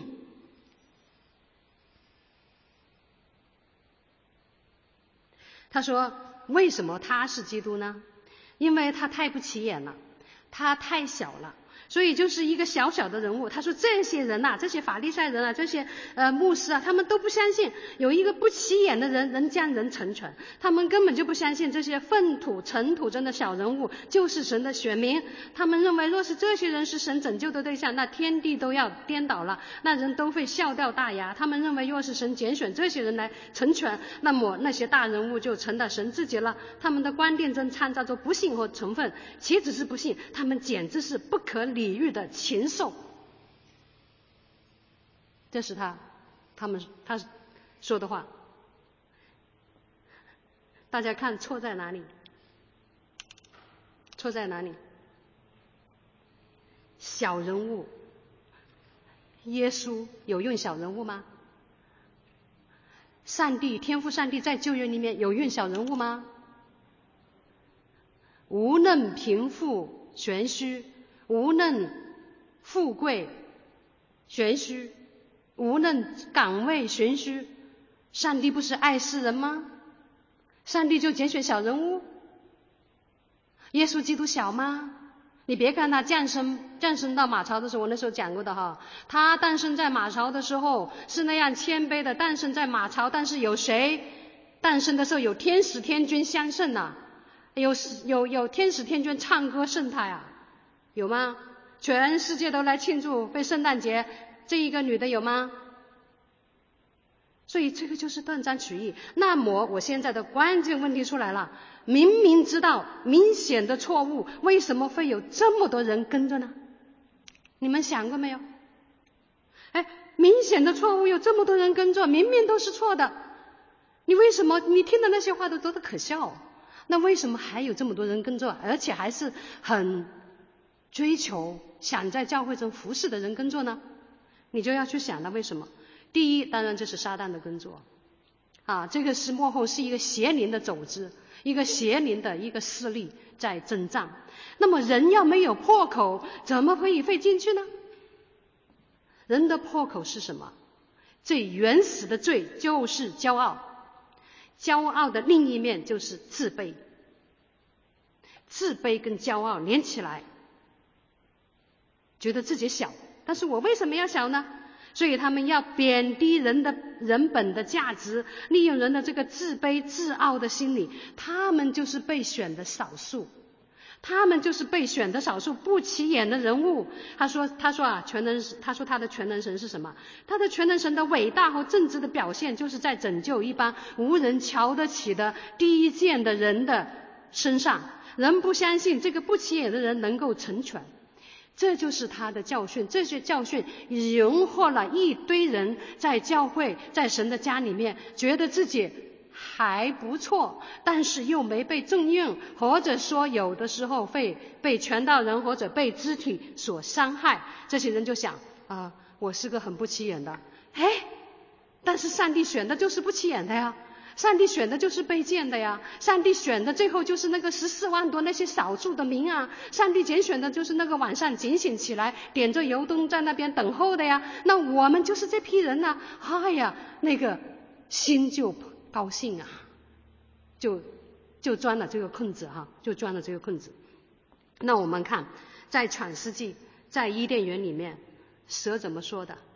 他说：“为什么他是基督呢？因为他太不起眼了，他太小了。”所以就是一个小小的人物。他说这些人呐、啊，这些法利赛人啊，这些呃牧师啊，他们都不相信有一个不起眼的人能将人成全，他们根本就不相信这些粪土尘土中的小人物就是神的选民。他们认为若是这些人是神拯救的对象，那天地都要颠倒了，那人都会笑掉大牙。他们认为若是神拣选这些人来成全，那么那些大人物就成了神自己了。他们的观点中掺杂着不信和成分，岂止是不信，他们简直是不可理喻的禽兽。这是他他们他说的话。大家看错在哪里？错在哪里？小人物，耶稣有用小人物吗？上帝天父上帝在旧约里面有用小人物吗？无论贫富悬殊，无论富贵悬殊，无论岗位悬殊，上帝不是爱世人吗？上帝就拣选小人物。耶稣基督小吗？你别看他降生降生到马槽的时候，我那时候讲过的哈，他诞生在马槽的时候是那样谦卑的诞生在马槽，但是有谁诞生的时候有天使天君相圣啊？有有有天使天君唱歌圣他呀？有吗？全世界都来庆祝被圣诞节，这一个女的有吗？所以这个就是断章取义。那么我现在的关键问题出来了，明明知道明显的错误，为什么会有这么多人跟着呢？你们想过没有？哎，明显的错误有这么多人跟着，明明都是错的，你为什么你听的那些话都觉得可笑？那为什么还有这么多人跟着，而且还是很追求想在教会中服侍的人跟着呢？你就要去想了，为什么？第一，当然这是撒旦的工作啊，这个是幕后是一个邪灵的组织，一个邪灵的一个势力在征战。那么人要没有破口，怎么会会进去呢？人的破口是什么？最原始的罪就是骄傲，骄傲的另一面就是自卑，自卑跟骄傲连起来，觉得自己小，但是我为什么要小呢？所以他们要贬低人的人本的价值，利用人的这个自卑自傲的心理，他们就是被选的少数，他们就是被选的少数不起眼的人物。他说他说啊，全能他说他的全能神是什么？他的全能神的伟大和正直的表现，就是在拯救一帮无人瞧得起的低贱的人的身上。人不相信这个不起眼的人能够成全，这就是他的教训。这些教训荣获了一堆人在教会在神的家里面觉得自己还不错，但是又没被重用，或者说有的时候会被传道人或者被肢体所伤害。这些人就想啊、呃，我是个很不起眼的，哎，但是上帝选的就是不起眼的呀，上帝选的就是卑贱的呀，上帝选的最后就是那个十四万多那些少数的民啊，上帝拣选的就是那个晚上警醒起来点着油灯在那边等候的呀。那我们就是这批人啊，哎呀，那个心就高兴啊，就就钻了这个空子哈，就钻了这个空子。那我们看在创世纪，在伊甸园里面，蛇怎么说的？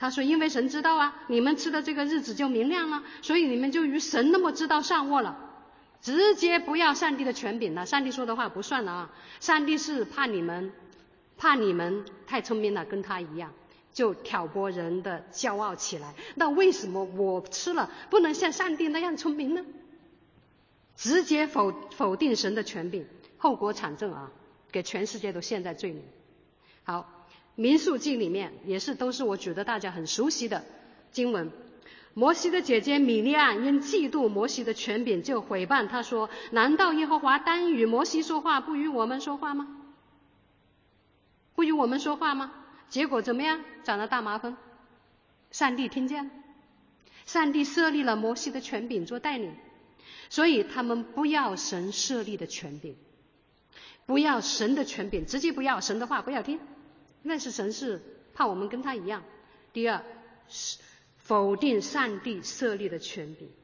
他说因为神知道啊，你们吃的这个日子就明亮了，所以你们就与神那么知道善恶了，直接不要上帝的权柄了，上帝说的话不算了啊。上帝是怕你们怕你们太聪明了，跟他一样，就挑拨人的骄傲起来。那为什么我吃了不能像上帝那样聪明呢？直接否否定神的权柄，后果惨重啊，给全世界都陷在罪里。好，民数记里面也是都是我觉得大家很熟悉的经文。摩西的姐姐米利暗因嫉妒摩西的权柄，就毁谤他说，难道耶和华单与摩西说话，不与我们说话吗？不与我们说话吗？结果怎么样？长了大麻风。上帝听见了，上帝设立了摩西的权柄做带领，所以他们不要神设立的权柄，不要神的权柄，直接不要神的话不要听，那是神是怕我们跟他一样。第二，否定上帝设立的权柄。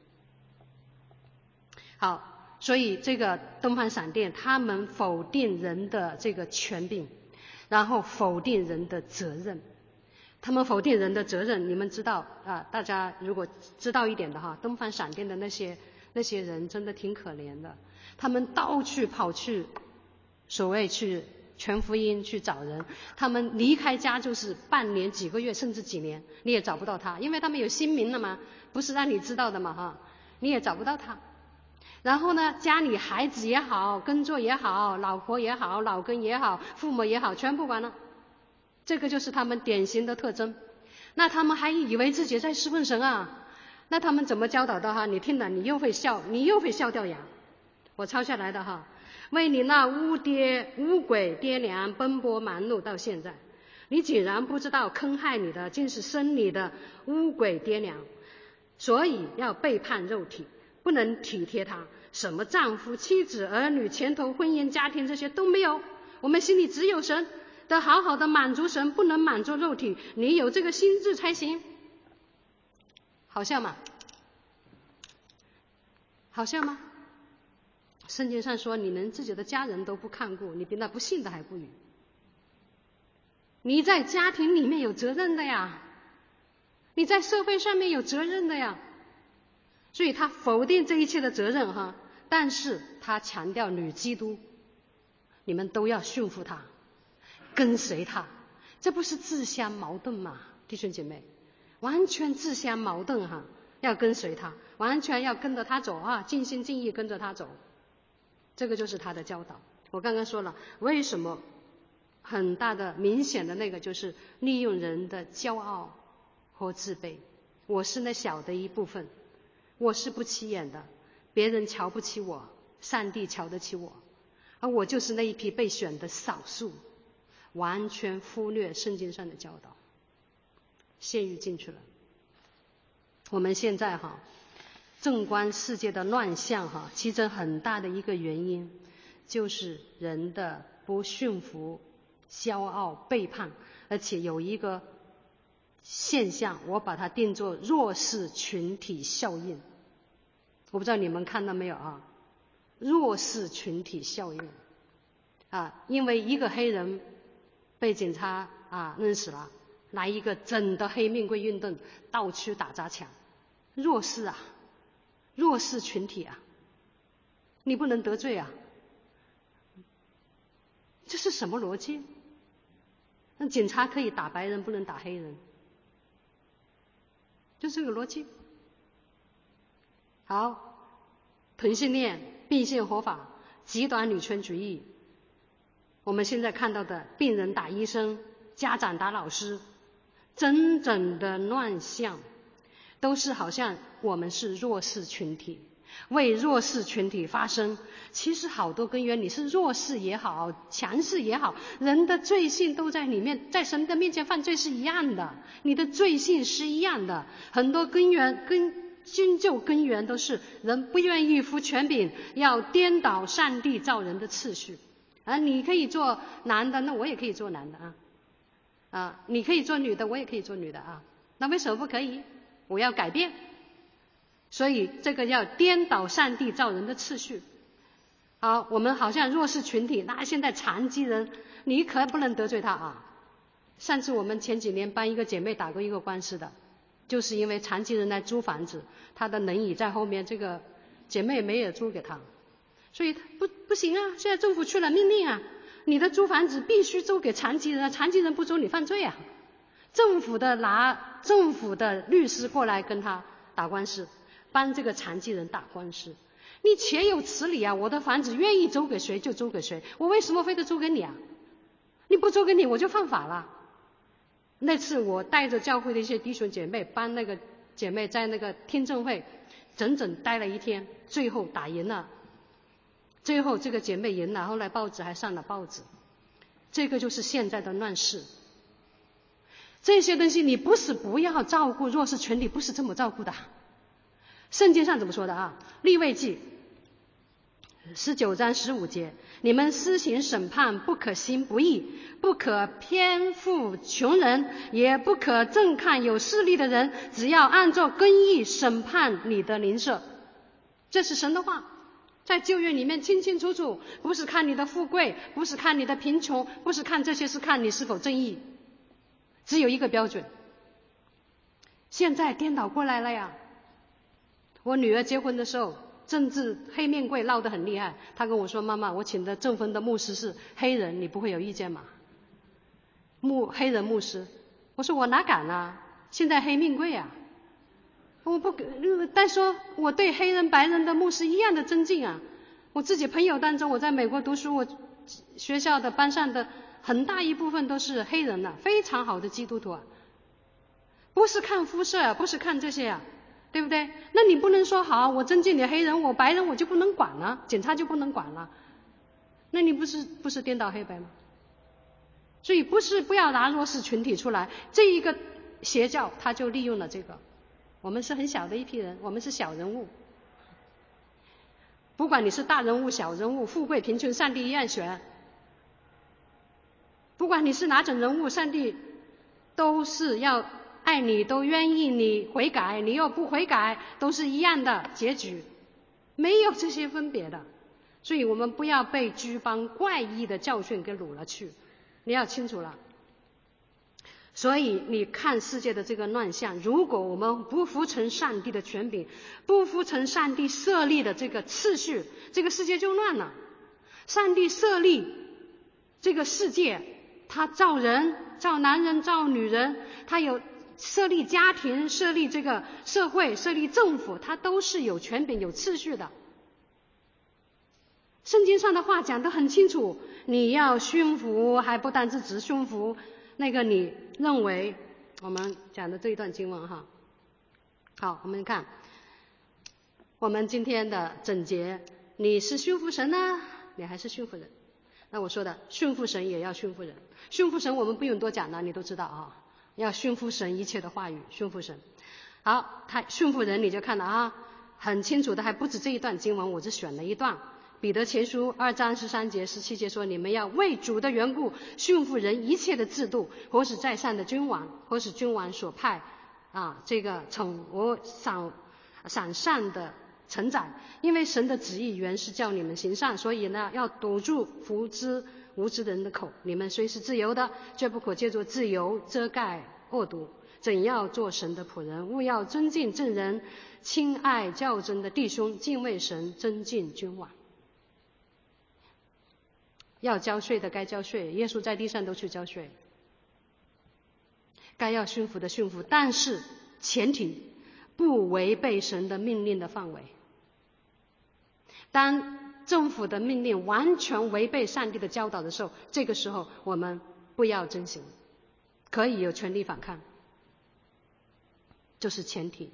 好，所以这个东方闪电他们否定人的这个权柄，然后否定人的责任。他们否定人的责任，你们知道啊？大家如果知道一点的哈，东方闪电的那些那些人真的挺可怜的，他们到处跑去，所谓去传福音去找人，他们离开家就是半年、几个月甚至几年，你也找不到他，因为他们有新名了嘛，不是让你知道的嘛哈，你也找不到他。然后呢，家里孩子也好，工作也好，老婆也好，老公也好，父母也好，全部完了。这个就是他们典型的特征。那他们还以为自己在侍奉神啊？那他们怎么教导的哈？你听了你又会笑，你又会笑掉牙。我抄下来的哈，为你那污爹污鬼爹娘奔波忙碌到现在，你竟然不知道坑害你的竟是生你的污鬼爹娘，所以要背叛肉体，不能体贴他，什么丈夫妻子儿女前途婚姻家庭这些都没有，我们心里只有神，得好好的满足神，不能满足肉体，你有这个心智才行。好笑吗？好笑吗？圣经上说你连自己的家人都不看顾，你比那不信的还不语。你在家庭里面有责任的呀，你在社会上面有责任的呀。所以他否定这一切的责任哈，但是他强调女基督，你们都要驯服他，跟随他，这不是自相矛盾吗？弟兄姐妹，完全自相矛盾哈！要跟随他，完全要跟着他走啊，尽心尽意跟着他走，这个就是他的教导。我刚刚说了，为什么很大的明显的那个就是利用人的骄傲和自卑，我是那小的一部分，我是不起眼的，别人瞧不起我，上帝瞧得起我，而我就是那一批被选的少数，完全忽略圣经上的教导，陷入进去了。我们现在哈，纵观世界的乱象哈，其中很大的一个原因就是人的不驯服、骄傲、背叛，而且有一个现象，我把它定作弱势群体效应。我不知道你们看到没有啊？弱势群体效应啊，因为一个黑人被警察啊弄死了，来一个整的黑命贵运动，到处打砸抢，弱势啊，弱势群体啊，你不能得罪啊，这是什么逻辑？那警察可以打白人，不能打黑人，就这个逻辑。好，同性恋、并性合法、极端女权主义，我们现在看到的病人打医生、家长打老师，真正的乱象都是好像我们是弱势群体，为弱势群体发声。其实好多根源，你是弱势也好，强势也好，人的罪性都在里面，在神的面前犯罪是一样的，你的罪性是一样的。很多根源根究究根源都是人不愿意服权柄，要颠倒上帝造人的次序啊！你可以做男的，那我也可以做男的啊啊！你可以做女的，我也可以做女的啊！那为什么不可以？我要改变。所以这个要颠倒上帝造人的次序。好，我们好像弱势群体，那现在残疾人你可不能得罪他啊， 上次我们前几年帮一个姐妹打过一个官司的，就是因为残疾人来租房子，她的轮椅在后面，这个姐妹没有租给她，所以不不行啊，现在政府出了命令啊，你的租房子必须租给残疾人，残疾人不租你犯罪啊。政府的拿政府的律师过来跟他打官司，帮这个残疾人打官司。你且有此理啊，我的房子愿意租给谁就租给谁，我为什么非得租给你啊？你不租给你我就犯法了。那次我带着教会的一些弟兄姐妹帮那个姐妹在那个听证会整整待了一天，最后打赢了，最后这个姐妹赢了，后来报纸还上了报纸。这个就是现在的乱世。这些东西你不是不要照顾弱势群体，不是这么照顾的。圣经上怎么说的啊？利未记十九章十五节，你们施行审判，不可行不义，不可偏负穷人，也不可正看有势力的人，只要按照公义审判你的邻舍。这是神的话，在旧约里面清清楚楚，不是看你的富贵，不是看你的贫穷，不是看这些，是看你是否正义，只有一个标准。现在颠倒过来了呀。我女儿结婚的时候，政治黑面贵闹得很厉害，她跟我说，妈妈，我请的证婚的牧师是黑人，你不会有意见吗？牧黑人牧师。我说我哪敢啊，现在黑命贵啊，我不，但说我对黑人白人的牧师一样的尊敬啊。我自己朋友当中，我在美国读书，我学校的班上的很大一部分都是黑人啊，非常好的基督徒啊。不是看肤色啊，不是看这些啊，对不对？那你不能说好，我尊敬你黑人，我白人我就不能管了，警察就不能管了，那你不是不是颠倒黑白吗？所以不是不要拿弱势群体出来，这一个邪教他就利用了这个。我们是很小的一批人，我们是小人物，不管你是大人物小人物，富贵贫穷，上帝一样选。不管你是哪种人物，上帝都是要爱你，都愿意你悔改，你又不悔改，都是一样的结局，没有这些分别的。所以我们不要被诸般怪异的教训给掳了去，你要清楚了。所以你看世界的这个乱象，如果我们不服从上帝的权柄，不服从上帝设立的这个次序，这个世界就乱了。上帝设立这个世界，他造人，造男人，造女人，他有设立家庭，设立这个社会，设立政府，他都是有权柄有次序的。圣经上的话讲得很清楚，你要驯服，还不单是只驯服那个你认为我们讲的这一段经文哈。好，我们看我们今天的总结，你是驯服神呢，你还是驯服人？那我说的驯服神也要驯服人，驯服神我们不用多讲了，你都知道啊，要驯服神一切的话语，驯服神。好，他驯服人你就看了啊，很清楚的，还不止这一段经文，我只选了一段。彼得前书二章十三节十七节说，你们要为主的缘故驯服人一切的制度，或是在上的君王，或是君王所派啊这个宠我赏赏善的承载，因为神的旨意原是叫你们行善，所以呢要堵住扶之无知的人的口。你们虽是自由的，却不可借着自由遮盖恶毒。怎要做神的仆人，务要尊敬正人，亲爱较真的弟兄，敬畏神，尊敬君王。要交税的该交税，耶稣在地上都去交税。该要驯服的驯服，但是前提不违背神的命令的范围。当政府的命令完全违背上帝的教导的时候，这个时候我们不要遵行，可以有权利反抗，这是前提。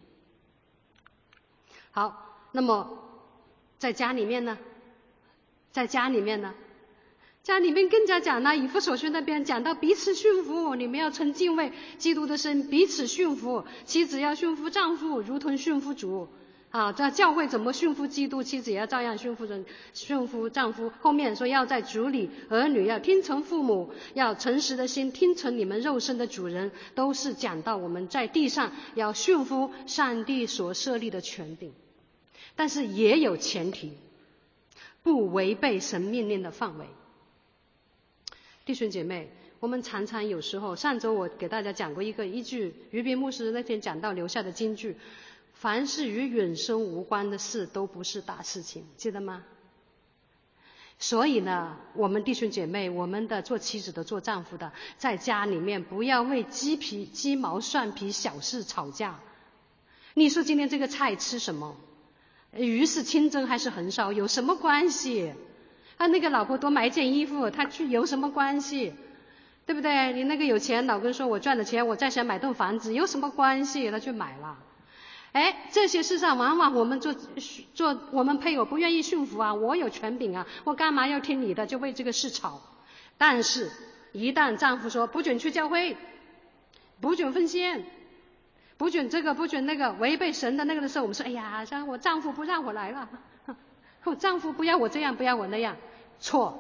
好，那么在家里面呢？在家里面呢？家里面更加讲了，以弗所书那边讲到彼此驯服，你们要存敬畏基督的身，彼此驯服，妻子要驯服丈夫，如同驯服主。啊，这教会怎么驯服基督，妻子也要照样驯服人，驯服丈夫。后面说要在主里，儿女要听从父母，要诚实的心听从你们肉身的主人，都是讲到我们在地上要驯服上帝所设立的权柄。但是也有前提，不违背神命令的范围。弟兄姐妹， 我们常常有时候，上周我给大家讲过一个依据，于斌牧师那天讲到留下的金句，凡是与永生无关的事都不是大事情，记得吗？所以呢，我们弟兄姐妹，我们的做妻子的做丈夫的，在家里面不要为鸡皮鸡毛蒜皮小事吵架。你说今天这个菜吃什么？鱼是清蒸还是横烧有什么关系？啊，那个老婆多买一件衣服，他去有什么关系？对不对？你那个有钱老公说我赚了钱，我再想买栋房子，有什么关系？他去买了。哎，这些事上往往我们做做我们配偶不愿意驯服啊，我有权柄啊，我干嘛要听你的？就为这个事吵。但是，一旦丈夫说不准去教会，不准奉献，不准这个不准那个，违背神的那个的时候，我们说哎呀，像我丈夫不让我来了，我丈夫不要我这样，不要我那样，错。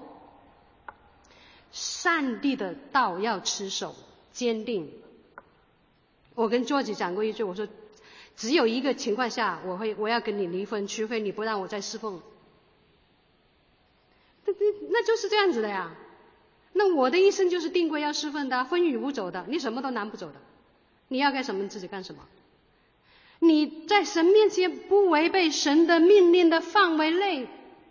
上帝的道要持守，坚定。我跟作者讲过一句，我说只有一个情况下，我会我要跟你离婚，除非你不让我再侍奉。那那就是这样子的呀。那我的一生就是定规要侍奉的，风雨无阻的，你什么都难不走的。你要干什么自己干什么。你在神面前不违背神的命令的范围内。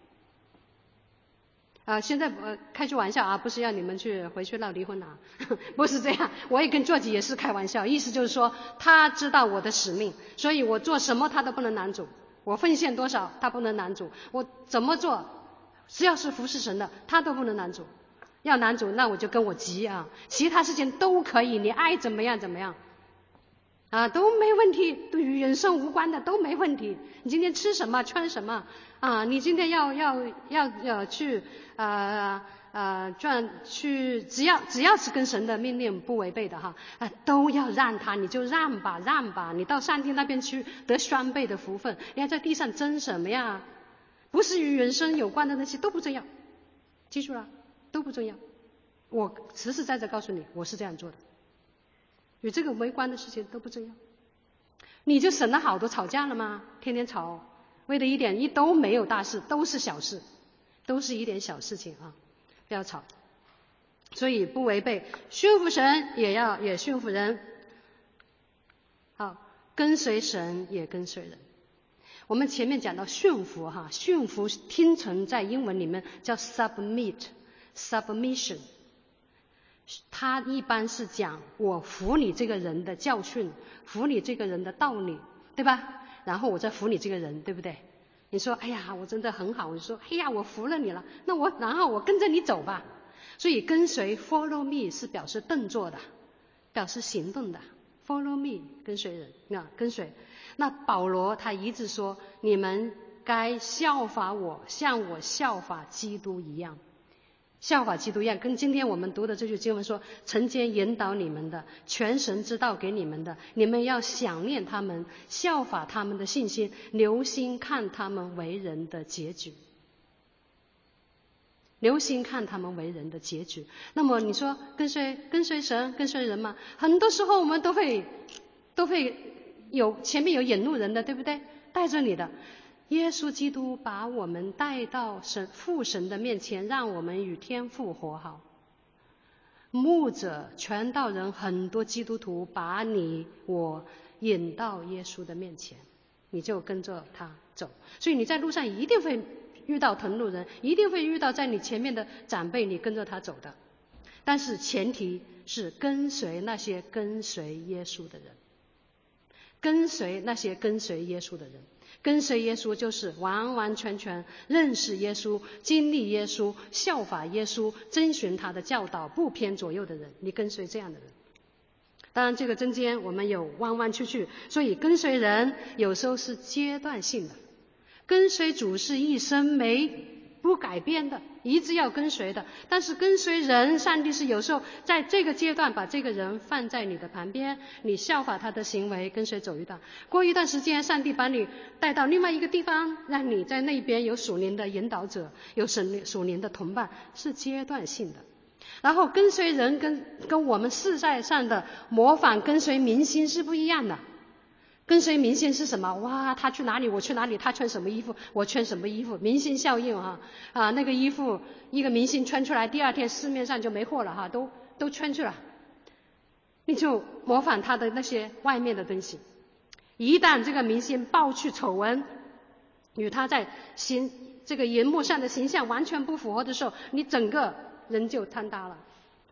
啊、呃，现在呃开句玩笑啊，不是要你们去回去闹离婚啊，不是这样。我也跟作者也是开玩笑，意思就是说他知道我的使命，所以我做什么他都不能拦阻，我奉献多少他不能拦阻，我怎么做只要是服侍神的他都不能拦阻，要拦阻那我就跟我急啊，其他事情都可以，你爱怎么样怎么样啊，都没问题，对于人生无关的都没问题。你今天吃什么穿什么啊？你今天要要要要去呃呃赚去，只要只要是跟神的命令不违背的哈，啊都要让他，你就让吧让吧，你到上帝那边去得双倍的福分。你要在地上争什么呀？不是与人生有关的那些都不重要，记住了，都不重要。我实实在在告诉你，我是这样做的。与这个没关的事情都不重要，你就省了好多吵架了吗？天天吵，为了一点一都没有大事，都是小事，都是一点小事情啊，不要吵。所以不违背，驯服神也要也驯服人，好，跟随神也跟随人。我们前面讲到驯服哈，驯服听成在英文里面叫 submit submission。他一般是讲我服你这个人的教训，服你这个人的道理，对吧？然后我再服你这个人，对不对？你说哎呀我真的很好，你说哎呀我服了你了，那我然后我跟着你走吧。所以跟随 follow me 是表示动作的，表示行动的， follow me 跟随人，那跟随。那保罗他一直说你们该效法我，像我效法基督一样，效法基督一样，跟今天我们读的这句经文说，曾经引导你们的，全神之道给你们的，你们要想念他们，效法他们的信心，留心看他们为人的结局，留心看他们为人的结局。那么你说跟随跟随神跟随人嘛，很多时候我们都会都会有前面有引路人的，对不对？带着你的耶稣基督把我们带到神父神的面前，让我们与天父和好。牧者传道人很多基督徒把你我引到耶稣的面前，你就跟着他走。所以你在路上一定会遇到同路人，一定会遇到在你前面的长辈，你跟着他走的。但是前提是跟随那些跟随耶稣的人，跟随那些跟随耶稣的人。跟随耶稣就是完完全全认识耶稣，经历耶稣，效法耶稣，遵循他的教导，不偏左右的人。你跟随这样的人，当然这个中间我们有弯弯曲曲，所以跟随人有时候是阶段性的，跟随主是一生没不改变的，一直要跟随的。但是跟随人，上帝是有时候在这个阶段把这个人放在你的旁边，你效法他的行为，跟随走一段，过一段时间上帝把你带到另外一个地方，让你在那边有属灵的引导者，有属灵的同伴，是阶段性的。然后跟随人跟跟我们世代上的模仿跟随明星是不一样的。跟随明星是什么？哇，他去哪里我去哪里，他穿什么衣服我穿什么衣服，明星效应哈啊，那个衣服一个明星穿出来，第二天市面上就没货了哈，都都圈去了，你就模仿他的那些外面的东西。一旦这个明星爆出丑闻，与他在形这个荧幕上的形象完全不符合的时候，你整个人就坍塌了。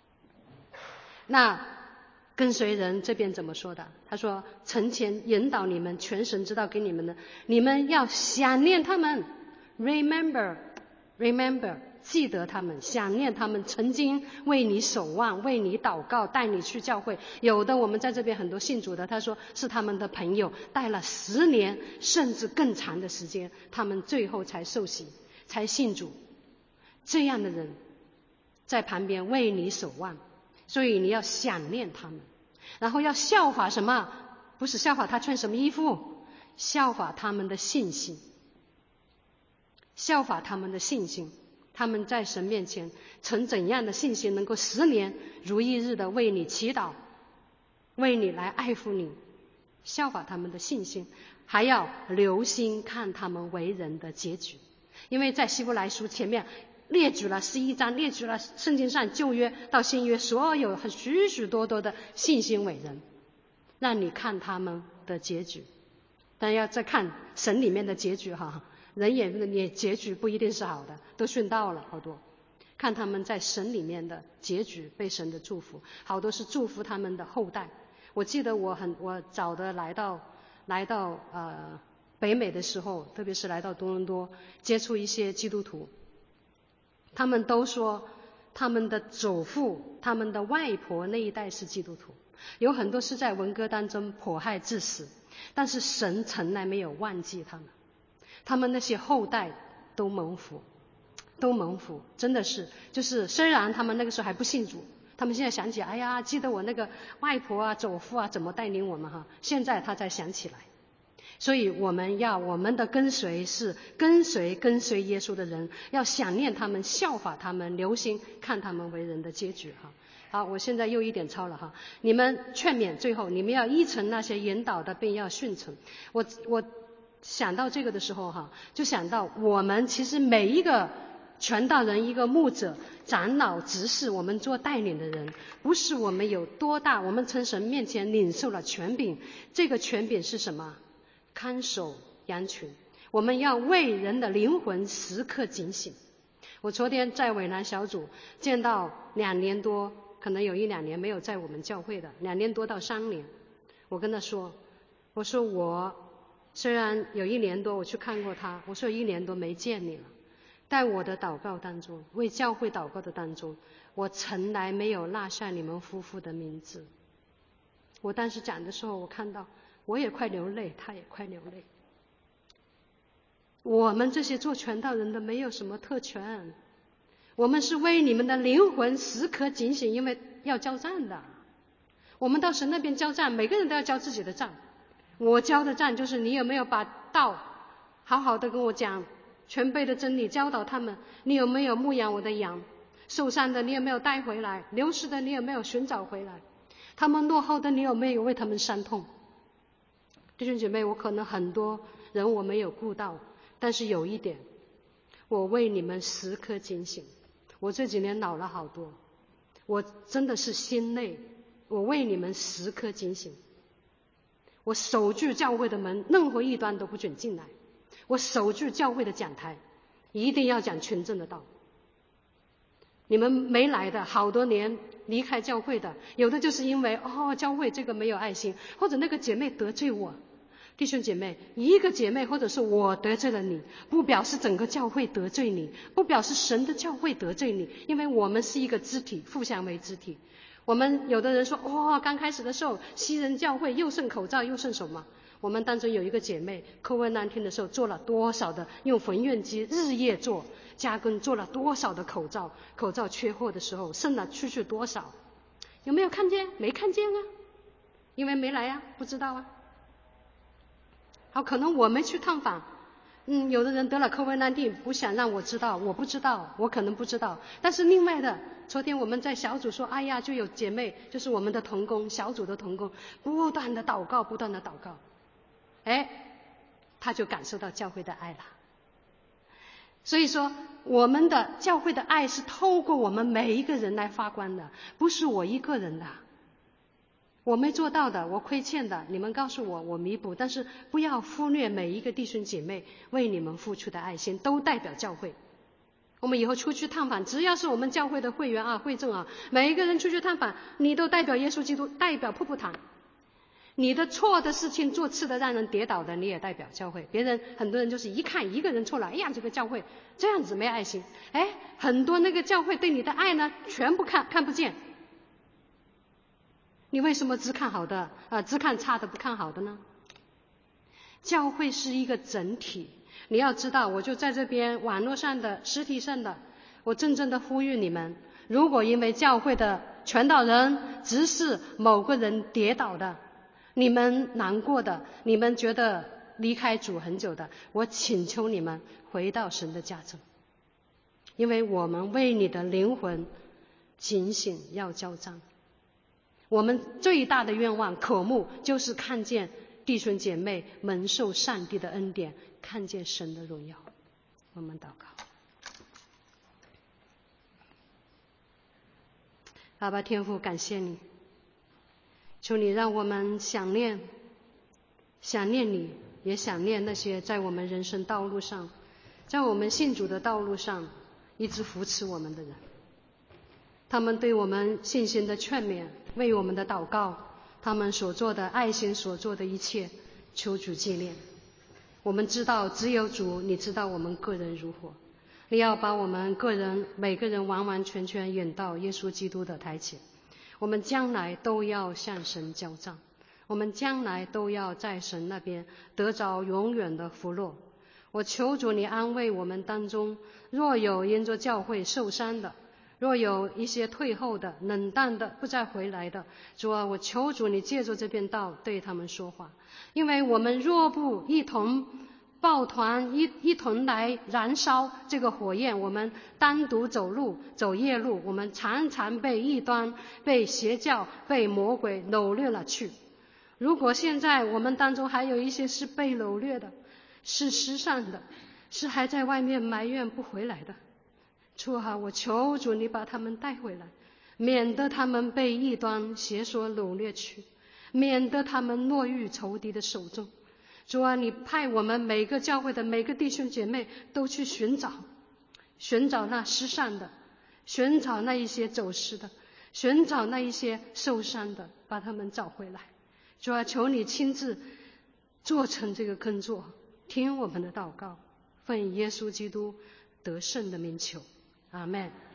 那跟随人这边怎么说的？他说：从前引导你们，全神知道给你们的，你们要想念他们 ，remember remember 记得他们，想念他们曾经为你守望，为你祷告，带你去教会。有的我们在这边很多信主的，他说是他们的朋友带了十年甚至更长的时间，他们最后才受洗，才信主。这样的人在旁边为你守望，所以你要想念他们，然后要效法什么？不是效法他穿什么衣服，效法他们的信心，效法他们的信心。他们在神面前曾怎样的信心，能够十年如一日的为你祈祷，为你来爱护你，效法他们的信心。还要留心看他们为人的结局，因为在希伯来书前面列举了十一章，列举了圣经上旧约到新约所有许许多多的信心伟人，让你看他们的结局。但要再看神里面的结局哈，人也也结局不一定是好的，都殉道了好多。看他们在神里面的结局，被神的祝福，好多是祝福他们的后代。我记得我很我早的来到来到呃北美的时候，特别是来到多伦多，接触一些基督徒，他们都说他们的祖父、他们的外婆那一代是基督徒，有很多是在文革当中迫害致死，但是神从来没有忘记他们。他们那些后代都蒙福，都蒙福，真的是，就是虽然他们那个时候还不信主，他们现在想起，哎呀，记得我那个外婆啊、祖父啊怎么带领我们哈，现在他才想起来。所以我们要我们的跟随是跟随跟随耶稣的人，要想念他们，效法他们，留心看他们为人的结局哈。好，我现在又一点超了哈。你们劝勉，最后你们要依从那些引导的，并要顺从。我我。想到这个的时候哈，就想到我们其实每一个传道人、一个牧者、长老、执事，我们做带领的人，不是我们有多大，我们从神面前领受了权柄。这个权柄是什么？看守羊群。我们要为人的灵魂时刻警醒。我昨天在伟南小组见到两年多，可能有一两年没有在我们教会的，两年多到三年，我跟他说，我说我虽然有一年多我去看过他，我说一年多没见你了，在我的祷告当中，为教会祷告的当中，我从来没有落下你们夫妇的名字。我当时讲的时候，我看到我也快流泪，他也快流泪。我们这些做传道人的没有什么特权，我们是为你们的灵魂时刻警醒，因为要交账的。我们到神那边交账，每个人都要交自己的账。我交的账就是你有没有把道好好的跟我讲，全备的真理教导他们，你有没有牧养我的羊，受伤的你有没有带回来，流失的你有没有寻找回来，他们落后的你有没有为他们伤痛。弟兄姐妹，我可能很多人我没有顾到，但是有一点，我为你们时刻警醒。我这几年老了好多，我真的是心累，我为你们时刻警醒。我守住教会的门，任何异端都不准进来。我守住教会的讲台，一定要讲纯正的道。你们没来的，好多年离开教会的，有的就是因为哦，教会这个没有爱心，或者那个姐妹得罪我。弟兄姐妹，一个姐妹或者是我得罪了你，不表示整个教会得罪你，不表示神的教会得罪你，因为我们是一个肢体，互相为肢体。我们有的人说，哇、哦，刚开始的时候西人教会又剩口罩又剩什么。我们当中有一个姐妹 COVID 十九 的时候做了多少的，用缝纫机日夜做加工，做了多少的口罩，口罩缺货的时候剩了出去多少，有没有看见？没看见啊，因为没来啊，不知道啊。好，可能我没去探访，嗯，有的人得了 COVID 十九 不想让我知道，我不知道，我可能不知道。但是另外的，昨天我们在小组说，哎呀，就有姐妹，就是我们的同工，小组的同工，不断的祷告，不断的祷告，哎，他就感受到教会的爱了。 所以说我们的教会的爱是透过我们每一个人来发光的，不是我一个人的。我没做到的，我亏欠的，你们告诉我，我弥补。但是不要忽略每一个弟兄姐妹为你们付出的爱心，都代表教会。我们以后出去探访，只要是我们教会的会员啊、会众啊，每一个人出去探访，你都代表耶稣基督，代表瀑布堂。你的错的事情做次的让人跌倒的，你也代表教会。别人很多人就是一看一个人错了，哎呀，这个教会这样子没爱心。哎，很多那个教会对你的爱呢，全部看看不见。你为什么只看好的啊、呃，只看差的不看好的呢？教会是一个整体，你要知道，我就在这边网络上的、实体上的，我真正的呼吁你们：如果因为教会的传道人、执事某个人跌倒的，你们难过的，你们觉得离开主很久的，我请求你们回到神的家中，因为我们为你的灵魂警醒要交账。我们最大的愿望渴慕就是看见弟兄姐妹蒙受上帝的恩典，看见神的荣耀。我们祷告。阿爸天父，感谢你，求你让我们想念想念你，也想念那些在我们人生道路上，在我们信主的道路上一直扶持我们的人，他们对我们信心的劝勉，为我们的祷告，他们所做的爱心所做的一切，求主纪念。我们知道只有主，你知道我们个人如何，你要把我们个人每个人完完全全引到耶稣基督的台前，我们将来都要向神交账，我们将来都要在神那边得着永远的福乐。我求主你安慰我们当中若有因着教会受伤的，若有一些退后的、冷淡的、不再回来的，主啊，我求主你借着这篇道对他们说话。因为我们若不一同抱团，一一同来燃烧这个火焰，我们单独走路走夜路，我们常常被异端、被邪教、被魔鬼掳掠了去。如果现在我们当中还有一些是被掳掠的，是失散的，是还在外面埋怨不回来的，主啊，我求主你把他们带回来，免得他们被异端邪说掳掠去，免得他们落于仇敌的手中。主啊，你派我们每个教会的每个弟兄姐妹都去寻找寻找那失散的，寻找那一些走失的，寻找那一些受伤的，把他们找回来。主啊，求你亲自做成这个工作，听我们的祷告，奉耶稣基督得胜的名求，阿们。